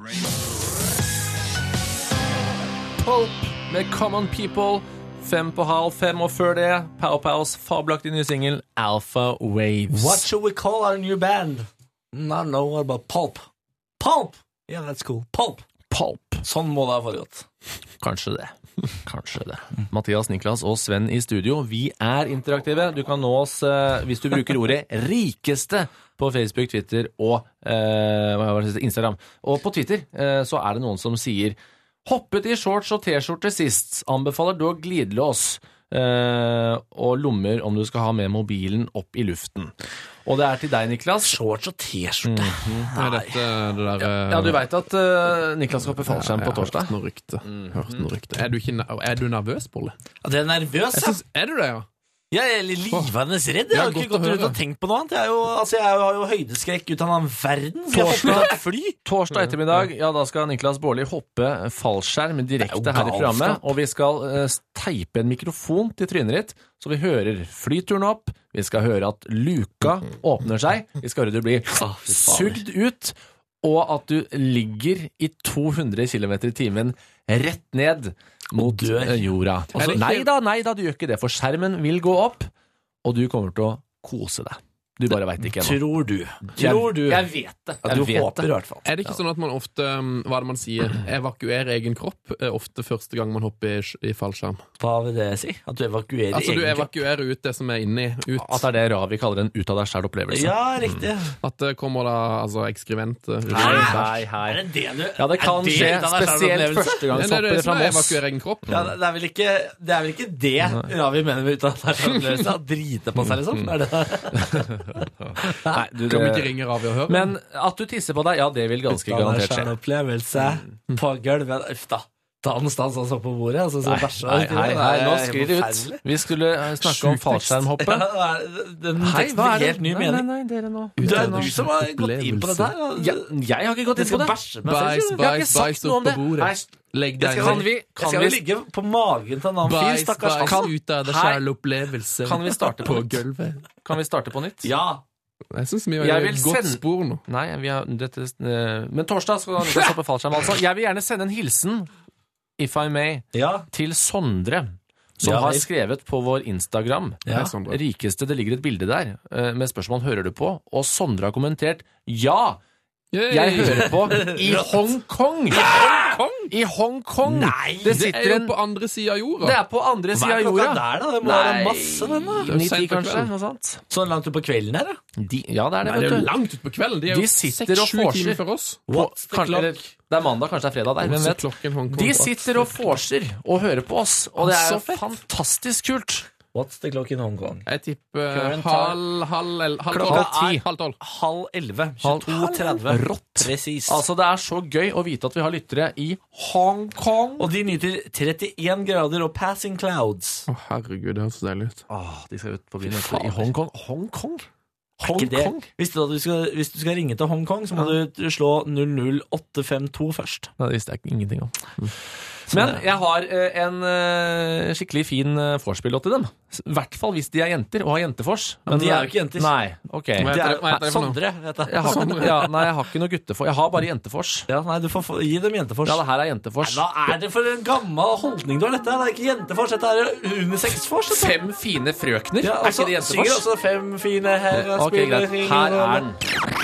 Pulp med Common People. Fem på halv fem, og før det Pow Pows fabelaktige nye singel Alpha Waves. What should we call our new band? No, no, what about Pulp? Pulp! Yeah, that's cool. Pulp. Pulp. Sånn må det ha foregått. Kanskje det. Kanskje det. Mathias, Niklas og Sven i studio, vi er interaktive. Du kan nå oss eh, hvis du bruker ordet rikeste på Facebook, Twitter og eh, hva var det, Instagram. Og på Twitter eh, så er det noen som sier hoppet i shorts og t-skjorte sist. Anbefaler dog glidelås eh, og lommer om du skal ha med mobilen opp i luften. Og det er til deg, Niklas. Shorts og t-skjorte. Er dette det der eh, Ja, du vet at eh, Niklas skal på fallskjerm på Jeg har torsdag. hørt noe rykte. Hørt noe rykte. Er du, ikke, ner- er du nervøs, Bolle? Ja, det er nervøs, Jeg ja. synes, er du det, ja? Jeg er litt livende redd. Jeg Ja, har godt ikke å gått ut høre. og tenkt på noe annet. Jeg, er jo, altså, jeg har jo høydeskrekk ut av den verden. Så jeg har hoppet av et fly. Torsdag ettermiddag, ja, da skal Niklas Baarli hoppe fallskjerm direkte Det er jo her i programmet, galskap. og vi skal eh, teipe en mikrofon til trynet ditt, så vi hører flyturen opp, vi skal høre at luka åpner seg, vi skal høre du blir Å, fy faen. sugd ut, og at du ligger i to hundre kilometer i timen rett ned mot dør. eh, jorda. Er det ikke- Nei da, nei da, du gjør ikke det, for skjermen vil gå opp, og du kommer til å kose deg. Du bare vet ikke ennå. Tror du. Tror du. Jeg vet det. Ja, Jeg du vet håper det. i hvert fall. Er det ikke sånn at man ofte, um, hva er det man sier, evakuerer egen kropp eh, ofte første gang man hopper i, i fallskjerm? Hva vil det si? At du evakuerer Altså du egen kropp? evakuerer ut det som er inni, ut. At det er det Ravi kaller en ut av deg selv opplevelse. Ja, riktig. At det kommer da altså ekskriment eh, Hei, ut. hei, hei. Er det det du Ja, det kan er det skje, ut av deg selv spesielt opplevelse? Det er førstegangshoppere det fra som er Moss. evakuere egen kropp. Ja, det, det, er vel ikke, det er vel ikke det Ravi mener med ut av deg selv opplevelse? Å drite på seg, liksom? Er det Nei, du, Kan vi ikke det... ringe Ravi og høre? Men at du tisser på deg, ja, det vil ganske garantert skje. opplevelse på gulvet. Uff da. Ta den stans han så på bordet, altså så Nei, bæsja. nei, hei, hei, nå Det er sklir det ut. forferdelig. Vi skulle eh, snakke om Sjukt tekst. fallskjermhoppet. Ja, den Hei, teksten hva er fikk det? helt ny Nei, mening. nei, nei, dere nå. Det er Dere du nå. som har gått inn på dette her. Ja, jeg har ikke gått Jeg inn på skal det. bæsje meg Bæsj, selv. Jeg har ikke bæsj, sagt bæsj noe om opp det. på bordet. Nei, Legg Jeg deg skal, Kan ned. vi, jeg kan skal jo vi, ligge på magen til en annen fyr, Bæsj, stakkars bæsj han. ut av det Hei. sjæl opplevelse. kan vi starte på på nytt? gulvet. Kan vi starte på nytt? Ja. Jeg synes vi har Jeg et vil godt sende- spor nå. Nei, vi har dette, eh, men torsdag skal han ikke stoppe fallskjerm, altså. Jeg vil gjerne sende en hilsen, if I may, Ja. til Sondre, som Ja, har vel. skrevet på vår Instagram. Ja. Hei, Sondre. Rikeste, det ligger et bilde der, eh, med spørsmål hører du på, og Sondre har kommentert, ja, Yay! jeg hører på i Hongkong. I Hongkong? I Hongkong. Nei, det Det sitter er jo en, på andre siden av jorda. det er på andre Hva siden er av klokka jorda. der, da? Det må være masse, den, da. Det er jo ni-ti sent på kanskje, kvelden. noe sånt. Sånn langt ut på kvelden her, da. De, ja, det er det, Nei, det er vet jo du. langt ut på kvelden. De er De jo sitter og seks-sju vorser. timer for oss. På, What's the kanskje, clock? eller, det er mandag, kanskje det er fredag der, hvem What's the vet? clock in Hong Kong? De sitter og vorser og hører på oss, og det er Så jo fett. fantastisk kult. What's the clock in Hong Kong? Jeg tipper Current halv, halv, el- halv Klokka tolv. er- Halv tolv. Halv elleve. Halv- tjueto tretti. Rått. Presis. Altså, det er så gøy å vite at vi har lyttere i Hongkong. Og de nyter trettien grader og passing clouds. Å, herregud, det høres så deilig ut. Åh, de skal ut på byen vet du, i Hongkong. Hongkong? Er ikke det? Hongkong? Visste du at du skal, hvis du skal ringe til Hongkong, så må du slå null null åtte fem to først. Nei, det visste jeg ikke ingenting om. Men jeg har eh, en eh, skikkelig fin uh, vorspiel-låt til dem. I hvert fall hvis de er jenter og har jentefors. Men de er jo ikke jenter. Nei, ok. Hva Det heter er det- hva heter det for noe? Sondre, vet jeg. Jeg har, ikke, ja, nei, jeg har ikke noe guttefors. Jeg har bare jentefors. Ja, nei, du får få, gi dem jentefors. Ja, det her er jentefors. Hva er det for en gammel holdning du har dette? Det er ikke jentefors, dette er unisex-fors. dette. Fem fine frøkner. Ja, er altså, ikke det synger jentefors? også fem fine herrer. Ok, spiller greit. ingen Her er rolle. den.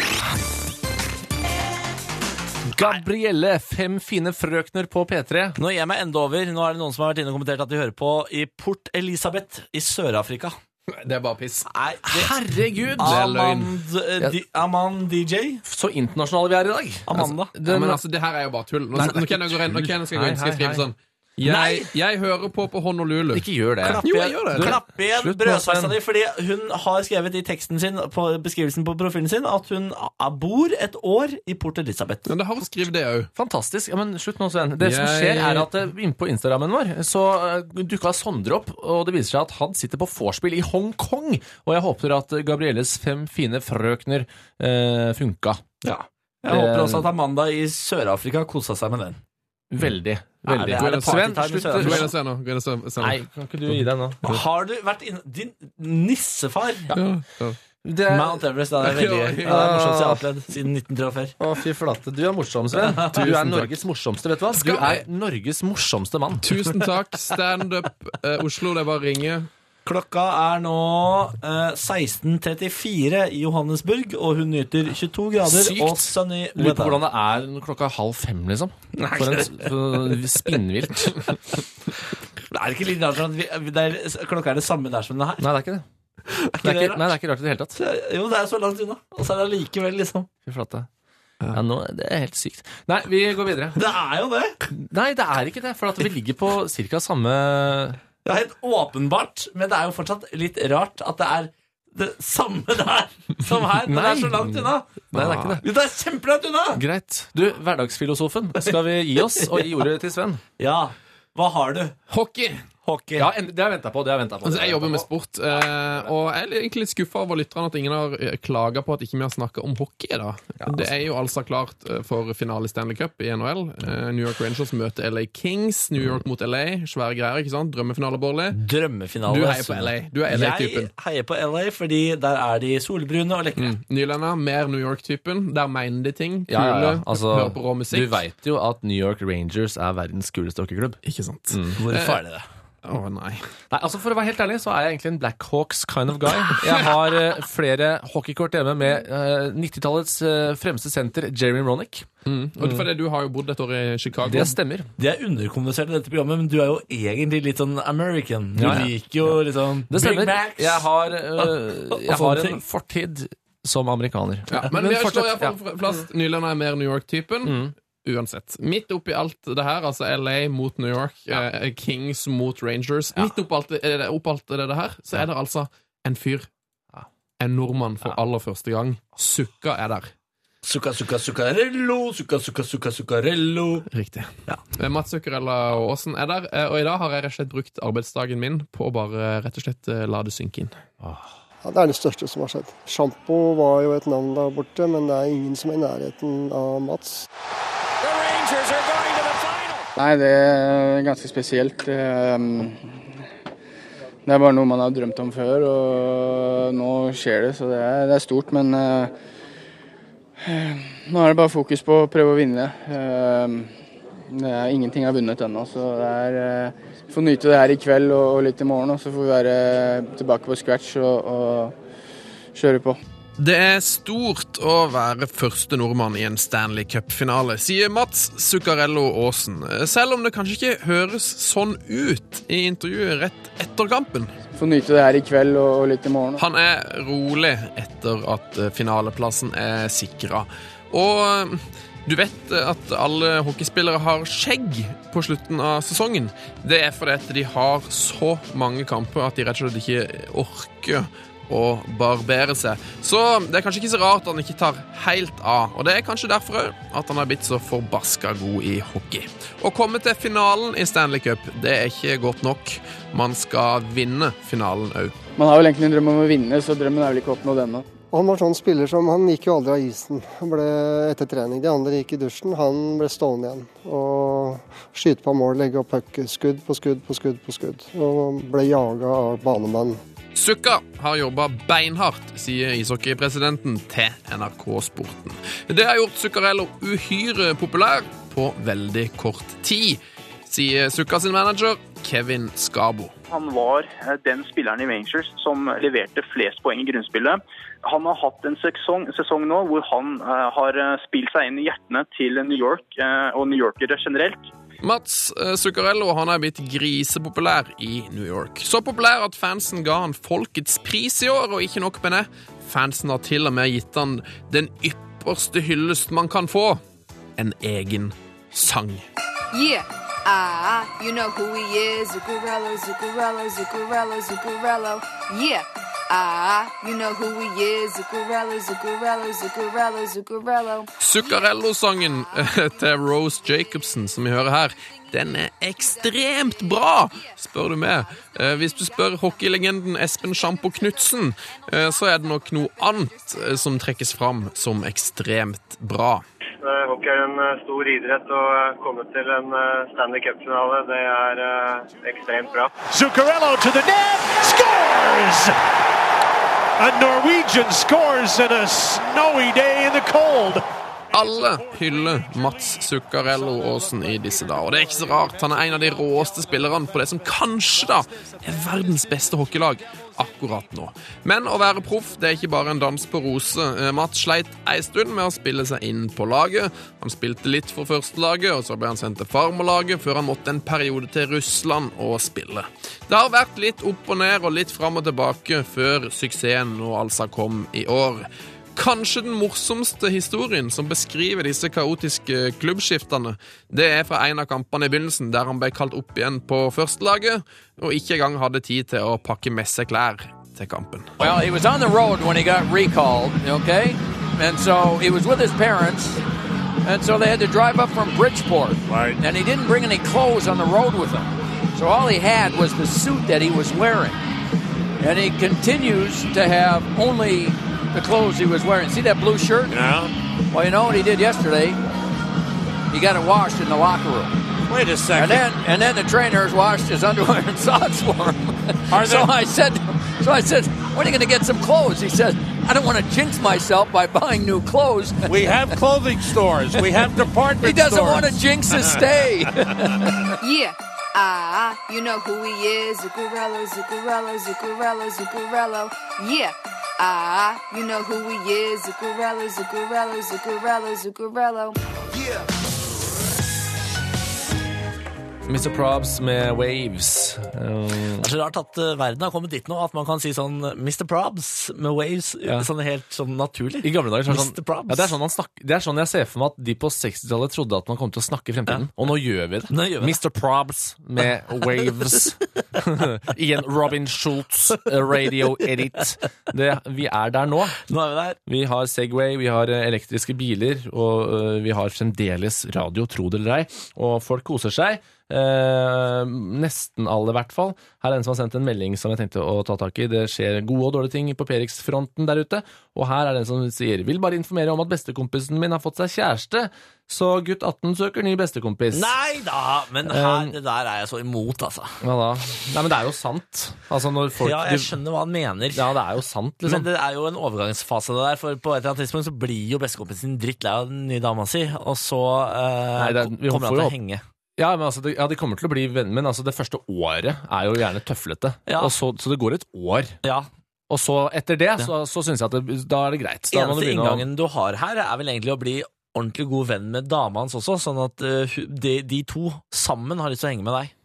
Gabrielle, fem fine frøkner på P tre. Nå gir jeg meg enda over. Nå er det noen som har vært inne og kommentert at de hører på i Port Elizabeth i Sør-Afrika. Det er bare piss. Nei, det Herregud! Det er løgn. Amand, eh, di, Amand D J. Så internasjonale vi er i dag. Amanda. Ja, men altså, det her er jo bare tull. Nå, nå kan jeg gå inn, nå kan jeg skal gå inn, skal jeg skrive sånn. Jeg, jeg hører på på Honolulu. Ikke gjør det. Klapp Jo, igjen, jeg gjør det. klapp igjen Slutt nå, brødsveisa Sven. di, fordi hun har skrevet i teksten sin på beskrivelsen på profilen sin at hun a- bor et år i Port Elizabeth. Men det har skrevet det òg. Fantastisk. Ja, men slutt nå, Sven. Det som Jeg- skjer er at eh, inne på Instagrammen vår så uh, dukka Sondre opp, og det viser seg at han sitter på vorspiel i Hongkong. Og jeg håper at Gabrielles fem fine frøkner uh, funka. Ja. Jeg håper også at Amanda i Sør-Afrika kosa seg med den. Veldig. Nei, Veldig. det er det Sven, partytime i slutt. Sør-Afrika. Gå inn og se nå. Gå inn og se, se nå. Nei, kan ikke du gi deg nå? Har du vært inne Din nissefar Ja, ja. Det er, Mount Everest, det er veldig gøy. Ja, det er det morsomste jeg har opplevd siden nitten trettini. å, fy flate. Du er morsom, Sven. Du Tusen er takk. Norges morsomste, vet du hva? Du Skal er Norges morsomste mann. Tusen takk. Standup eh, Oslo, det er bare å ringe. Klokka er nå eh, seksten trettifire i Johannesburg, og hun nyter tjueto grader Sykt. og sunny Lurer på weather. hvordan det er når klokka er halv fem, liksom. For en for spinnvilt. Det er ikke litt rart at vi, det er, klokka er det samme der som det her? Nei, det er ikke det. Er Det er ikke, nei, det er ikke rart i det hele tatt. Jo, det er så langt unna. Og så er det allikevel, liksom. Fy flate. Ja, nå, det er helt sykt. Nei, vi går videre. Det er jo det. Nei, det er ikke det, for at vi ligger på cirka samme... Det er helt åpenbart, men det er jo fortsatt litt rart at det er det samme der som her, men det er så langt unna. Nei, det er ikke det. Det er kjempelangt unna! Greit. Du, hverdagsfilosofen, skal vi gi oss og gi ordet til Sven? Ja, hva har du? Hockey. Hockey. Ja, en- det har jeg ventet på, det har jeg ventet på. Altså, jeg jobber med sport, eh, og jeg er egentlig litt skuffa over lytterne at ingen har eh, klaga på at ikke vi har snakka om hockey. da. Det er jo altså klart eh, for finale i Stanley Cup i N H L. Eh, New York Rangers møter L A Kings. New York mot L A. Svære greier, ikke sant? Drømmefinale, Bårdli. Drømmefinale. Du heier på L A. Du er L A-typen. Jeg heier på L A fordi der er de solbrune og lekre. Mm. Nylender, mer New York-typen. Der mener de ting. Kule, Ja, ja, ja. Altså, hører på rå musikk. du vet jo at New York Rangers er verdens kuleste hockeyklubb. Ikke sant? Hvorfor er det det? Å, nei. Nei, altså For å være helt ærlig så er jeg egentlig en Blackhawks kind of guy. Jeg har eh, flere hockeykort hjemme med eh, nittitallets eh, fremste senter, Jeremy Roenick. Mm. Og fordi du har jo bodd et år i Chicago. Det stemmer. Det er underkommunisert i dette programmet, men du er jo egentlig litt sånn American. Du Ja, ja. liker jo liksom Det stemmer. Big Macs. Jeg har, eh, Og jeg sånne har ting. en fortid som amerikaner. Ja, men, vi har slår fortsett, iallfall fast. Nylender er mer New York-typen. Mm. Uansett. Midt oppi alt det her, altså L A mot New York, eh, Kings mot Rangers, midt oppi alt, det, oppi alt det, det her, så er det altså en fyr. En nordmann for aller første gang. Sukka er der. Zucca, zucca, zuccarello, zucca, zucca, zucca, zuccarello. Riktig. Ja. Mats Zuccarello Aasen er der, og i dag har jeg rett og slett brukt arbeidsdagen min på å bare rett og slett la det synke inn. Ja, det er det største som har skjedd. Shampoo var jo et navn der borte, men det er ingen som er i nærheten av Mats. Nei, det er ganske spesielt. Det er bare noe man har drømt om før, og nå skjer det, så det er, det er stort. Men uh, nå er det bare fokus på å prøve å vinne. Uh, det er, ingenting er vunnet ennå, så det er, uh, vi får nyte det her i kveld og, og litt i morgen, og så får vi være tilbake på scratch og, og kjøre på. Det er stort å være første nordmann i en Stanley Cup-finale, sier Mats Zuccarello Aasen, selv om det kanskje ikke høres sånn ut i intervjuet rett etter kampen. Få nyte det her i kveld og litt i morgen. Han er rolig etter at finaleplassen er sikret. Og du vet at alle hockeyspillere har skjegg på slutten av sesongen. Det er fordi at de har så mange kamper at de rett og slett ikke orker og barbere seg. Så det er kanskje ikke så rart at han ikke tar helt av, og det er kanskje derfor at han har blitt så forbaska god i hockey. Å komme til finalen i Stanley Cup, det er ikke godt nok. Man skal vinne finalen også. Man har vel egentlig en drøm om å vinne, så drømmen er vel ikke oppnådd ennå. Han var sånn spiller som, han gikk jo aldri av isen. Han ble etter trening. De andre gikk i dusjen, han ble stående igjen. Og skyte på mål, legge opp puck, skudd på skudd på skudd på skudd. Og ble jaget av banemann. Zucca har jobbet beinhardt, sier ishockeypresidenten til N R K-sporten. Det har gjort Zuccarello uhyre populær på veldig kort tid, sier Zucca sin manager Kevin Skabo. Han var den spilleren i Rangers som leverte flest poeng i grunnspillet. Han har hatt en sesong, sesong nå hvor han uh, har spilt seg inn i hjertene til New York uh, og New Yorkere generelt. Mats Zuccarello han er blitt grisepopulær i New York. Så populær at fansen ga han Folkets pris i år, og ikke nok med det. Fansen har til og med gitt han den ypperste hyllest man kan få. En egen sang. Yeah, ah, you know who he is. Zuccarello, Zuccarello, Zuccarello, Zuccarello. Yeah. Ah, you know who he is. Zuccarello, Zuccarello, Zuccarello, Zuccarello. Zuccarello-sangen til Rose Jacobson, som vi hører her, den er ekstremt bra, spør du meg. Hvis du spør hockeylegenden Espen Schampo Knudsen, så er det nok noe annet som trekkes fram som ekstremt bra. Hockey er en stor idrett, og komme til en Stanley Cup-finale, det er ekstremt bra. Zuccarello to the net, scores! A Norwegian scores in a snowy day in the cold. Alle hyller Mats Zuccarello Aasen i disse dager, og det er ikke så rart. Han er en av de råeste spillerne på det som kanskje da er verdens beste hockeylag akkurat nå. Men å være proff, det er ikke bare en dans på rose. Mats sleit en stund med å spille seg inn på laget. Han spilte litt for første laget, og så ble han sendt til farmerlaget, før han måtte en periode til Russland og spille. Det har vært litt opp og ned, og litt frem og tilbake, før suksessen nå altså kom i år. Kanskje den morsomste historien som beskriver disse kaotiske klubbskiftene, det er fra en av kampene i begynnelsen, der han ble kalt opp igjen på førstelaget, og ikke engang hadde tid til å pakke med seg klær til kampen. Well, he was on the road when he got recalled, okay? And so he was with his parents, and so they had to drive up from Bridgeport. Right. And he didn't bring any clothes on the road with him. So all he had was the suit that he was wearing. And he continues to have only the clothes he was wearing. See that blue shirt? Yeah. Well, you know what he did yesterday? He got it washed in the locker room. Wait a second. And then, and then the trainers washed his underwear and socks for him. Are so I said, so I said, when are you going to get some clothes? He said, I don't want to jinx myself by buying new clothes. We have clothing stores. We have department stores. He doesn't stores. want to jinx his stay. Yeah. Ah, you know who he is. Zuccarello, Zuccarello, Zuccarello, Zuccarello. Yeah. Ah, you know who he is. Zuccarello, Zuccarello, Zuccarello, Zuccarello. Yeah. mister Probs med Waves. Um, Det er så rart at uh, verden har kommet dit nå, at man kan si sånn mister Probs med Waves, Ja. sånn helt sånn naturlig. I gamle dager så er det sånn, mister Probs. ja, det, er sånn man snakker, det er sånn jeg ser for meg at de på sekstitallet trodde at man kom til å snakke i fremtiden. Og nå gjør vi det. Nå gjør vi det. mister Probs med Waves. I en Robin Schultz radio edit. Det, vi er der nå. Nå er vi der. Vi har Segway, vi har eh, elektriske biler, og øh, vi har fremdeles radio, tro det eller ei. Og folk koser seg. Eh, nesten alle i hvert fall. Her er en som har sendt en melding som jeg tenkte å ta tak i. Det skjer gode og dårlige ting på Perix-fronten der ute. Og her er det en som sier: vil bare informere om at bestekompisen min har fått seg kjæreste, så gutt atten søker ny bestekompis. Nei da, men her, det der er jeg så imot, altså. Hva da? Nei, men det er jo sant. Altså når folk Ja, jeg skjønner hva han mener. Ja, det er jo sant, liksom. Men det er jo en overgangsfase det der, for på et eller annet tidspunkt så blir jo bestekompisen drittlei av den nye dama si, og så eh, Nei, det er- vi kommer får han til jo- å henge. Ja, men altså, det, ja, de kommer til å bli venner, men altså, det første året er jo gjerne tøflete. Ja. Og så, så det går et år. Ja. Og så etter det, så, så synes jeg at det, da er det greit. Da må du Eneste begynne å- inngangen du har her er vel egentlig å bli ordentlig god venn med dama hans også, sånn at uh, hu- de, de to sammen har lyst til å henge med deg.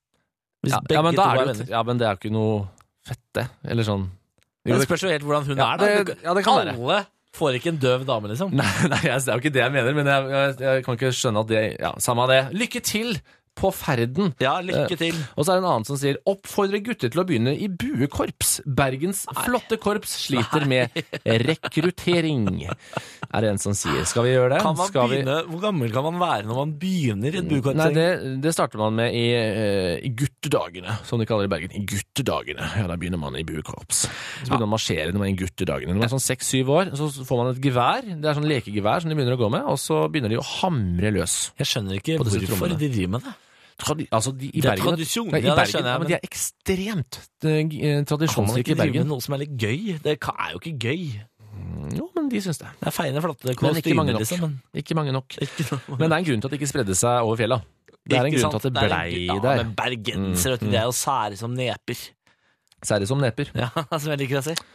Hvis ja, begge ja, men to da er er det, venner. jo- ja, men det er jo ikke noe fett, det. Eller sånn. Jo, Det spørs jo helt hvordan hun Ja, er. Da. det- ja, det kan være. Alle får ikke en døv dame, liksom. Nei, nei, det er jo ikke det jeg mener, men jeg, jeg, jeg kan ikke skjønne at det Ja, samme av det. Lykke til på ferden. Ja, lykke til. Eh, og så er det en annen som sier: oppfordrer gutter til å begynne i buekorps. Bergens flotte korps sliter med rekruttering. Er det en som sier. Skal vi gjøre det? Kan man Skal vi- begynne, Hvor gammel kan man være når man begynner i et buekorps? Nei, det, det starter man med i, eh, i guttedagene, som de kaller det i Bergen. I guttedagene. Ja, da begynner man i buekorps. Så begynner man å marsjere når man er i guttedagene. Når man er sånn seks-syv år, så får man et gevær. Det er sånn lekegevær som de begynner å gå med, og så begynner de å hamre løs. Jeg skjønner ikke på disse hvorfor trommene. de driver med det. Tradi altså, de, i Det er Bergen, tradisjon, Nei, i ja, det Bergen, skjønner jeg, ja, men de men- er ekstremt eh, g- eh, Kan man tradisjonsrike ikke i drive med Bergen. noe som er litt gøy? Det kan- er jo ikke gøy. Jo, men de syns det. Det er feiende flotte Men ikke mange kostymer, nok. liksom. Men Ikke mange nok. ikke noe. Men det er en grunn til at det ikke spredde seg over fjella. Det er en Ikke grunn sant? til at det er blei en- der. Ja, men bergensere, vet du, Mm, de er jo sære som neper. Sære som neper. Ja, som jeg liker å si.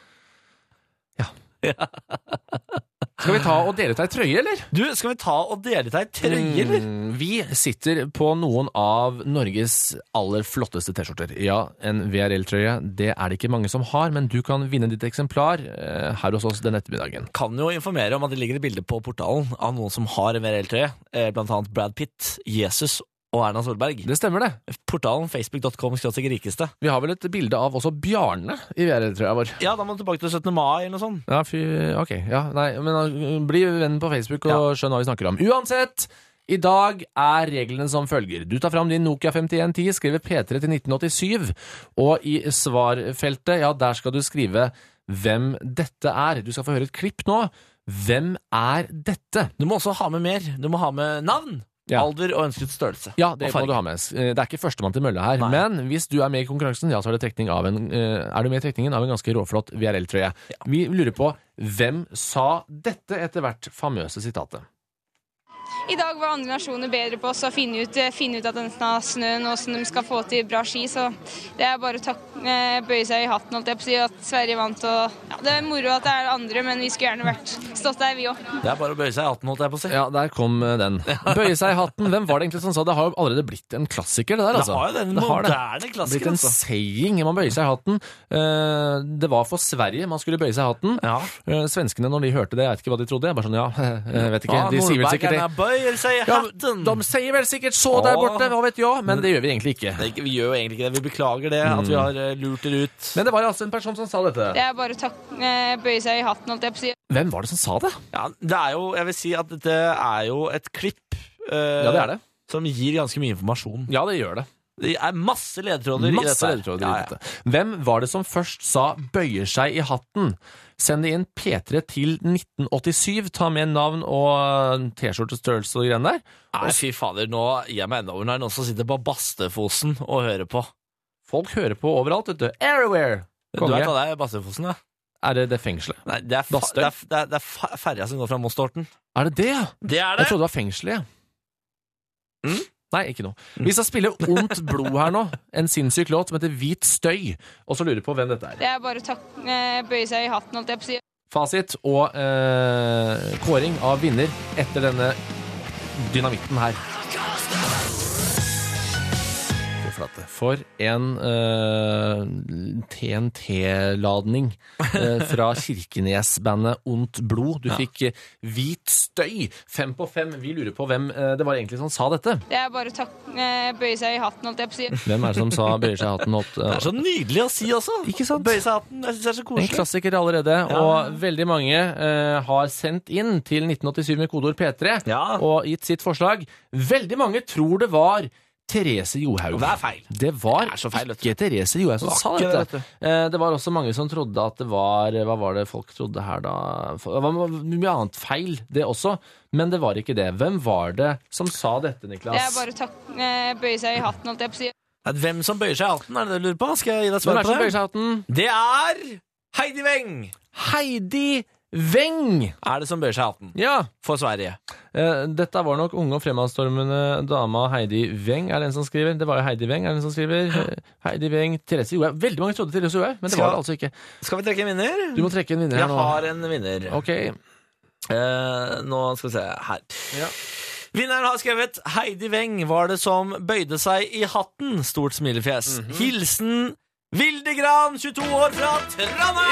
Skal vi ta og dele ut ei trøye, eller? Du, skal vi ta og dele ut ei trøye, eller? Mm, vi sitter på noen av Norges aller flotteste T-skjorter. Ja, en V R L-trøye, det er det ikke mange som har, men du kan vinne ditt eksemplar eh, her hos oss den ettermiddagen. Kan jo informere om at det ligger et bilde på portalen av noen som har en V R L-trøye, eh, blant annet Brad Pitt, Jesus og Erna Solberg. Det stemmer det. Portalen facebook punktum com skråstrek rikeste. Vi har vel et bilde av også Bjarne i V R L-trøya vår. Ja, da må du tilbake til syttende mai eller noe sånt. Ja, fy, ok. Ja, nei, men uh, bli venn på Facebook og skjønn hva vi snakker om. Uansett, i dag er reglene som følger. Du tar fram din Nokia femtien ti, skriver P tre til nitten åttisyv, og i svarfeltet, ja, der skal du skrive hvem dette er. Du skal få høre et klipp nå. Hvem er dette? Du må også ha med mer. Du må ha med navn, Ja. alder og ønsket størrelse. Ja, det Og må farge. du ha med. Det er ikke førstemann til mølla her, Nei. men hvis du er med i konkurransen, ja, så er, det trekning av en, eh, er du med i trekningen av en ganske råflott V R L-trøye. Vi lurer på, hvem sa dette etter hvert famøse sitatet? I dag var andre nasjoner bedre på oss å finne ut, finne ut av denne snøen og hvordan de skal få til bra ski, så det er bare å tak, eh, bøye seg i hatten, holdt jeg på å si, at Sverige vant. Og, ja, det er moro at det er andre, men vi skulle gjerne vært stått der, vi også. Det er bare å bøye seg i hatten, holdt jeg på å si. Ja, der kom eh, den. Bøye seg i hatten. Hvem var det egentlig som sa det? Det har jo allerede blitt en klassiker, det der, altså. Det har jo den Det har det. moderne klassiker, Blitt en altså. saying. Man bøyer seg i hatten. Eh, det var for Sverige man skulle bøye seg i hatten. Eh, svenskene, når de hørte det, jeg vet ikke hva de trodde. Jeg bare sånn, ja, jeg vet ikke. Ja, De sier vel sikkert det. nordbergerne bøyer seg i Ja, hatten. de sier vel sikkert så der borte, hva vet jeg, men det gjør vi egentlig ikke. Det er ikke. Vi gjør jo egentlig ikke det. Vi beklager det, at vi har eh, lurt dere ut. Men det var altså en person som sa dette. Det er bare å tak, eh, bøye seg i hatten, holdt jeg på å si. Hvem var det som sa det? Ja, det er jo, jeg vil si at dette er jo et klipp eh, Ja, det er det. som gir ganske mye informasjon. Ja, det gjør det. Det er masse ledetråder i Masse dette. ledetråder Ja, i ja. dette. Hvem var det som først sa 'bøyer seg i hatten'? Send det inn P tre til nitten åttisyv. Ta med navn og T-skjortestørrelse og greiene der. Nei, fy fader, nå gir jeg meg enda over. Nå er det noen som sitter på Bastefosen og hører på. Folk hører på overalt, vet du. Everywhere! Du Konge. vet hva det er, Bastefosen, da? Er det det fengselet? Nei, det er, fa Bastøy? det er, det er, det er fa- ferja som går fra Moss til Horten. Er det det? Det er det! Jeg trodde det var fengselet, jeg. Mm? Nei, ikke noe. Vi skal spille Ondt blod her nå. En sinnssyk låt som heter Hvit støy. Og så lurer vi på hvem dette er. Det er bare å tak, eh, bøye seg i hatten, holdt jeg på å si. Fasit og eh, kåring av vinner etter denne dynamitten her. vet du. For en uh, T N T-ladning uh, fra Kirkenes-bandet Ondt Blod. Du Ja. fikk uh, Hvit støy, fem på fem. Vi lurer på hvem uh, det var egentlig som sa dette. Det er bare å tak- eh, bøye seg i hatten, holdt jeg på å si. Hvem er det som sa bøyer seg i hatten? Opp, uh, Det er så nydelig å si også. Ikke sant? Bøye seg i hatten. Jeg synes det er så En koselig. klassiker allerede, Ja. og veldig mange uh, har sendt inn til nitten åttisju med kodeord P tre og gitt sitt forslag. Veldig mange tror det var Therese Johaug. Og det er feil. Det var Det er så feil, vet du. ikke Therese Johaug som Det var sa ikke dette. det, Eh, det var også mange som trodde at det var Hva var det folk trodde her, da? Det var mye annet feil, det også. Men det var ikke det. Hvem var det som sa dette, Niklas? Det er bare å tak- eh, bøye seg i hatten, holdt jeg på å si. Hvem som bøyer seg i hatten, er det det du lurer på? Skal jeg gi deg Hvem svar er det på som bøyer det? seg i hatten? Det er Heidi Weng. Heidi Weng er det som bøyer seg i hatten. Ja. For Sverige. Eh, dette var nok unge og fremadstormende dama Heidi Weng, er det en som skriver. Det var jo Heidi Weng, er det en som skriver. Eh, Heidi Weng, Therese Johaug. Veldig mange trodde Therese Johaug, men det Skal- var det altså ikke. Skal vi trekke en vinner? Du må trekke en vinner Jeg her nå. har en vinner. Ok. Eh, nå skal vi se her. Ja. Vinneren har skrevet Heidi Weng var det som bøyde seg i hatten. Stort smilefjes. Mhm. Hilsen Vildegran, tjueto år fra Trondheim!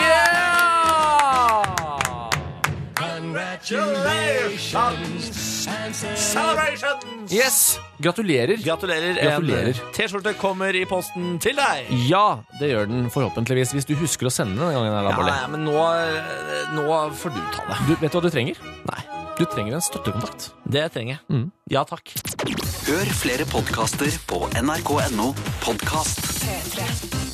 Congratulations and celebrations! Yes! Gratulerer. Gratulerer. Gratulerer. En T-skjorte kommer i posten til deg. Ja, det gjør den forhåpentligvis, hvis du husker å sende den gangen. Her, da, Ja, Bolle. ja, men nå, nå får du ta det. Du, vet du hva du trenger? Nei. Du trenger en støttekontakt. Det trenger jeg. Mm. Ja, takk. Hør flere podkaster på n r k punktum no podkast. P tre.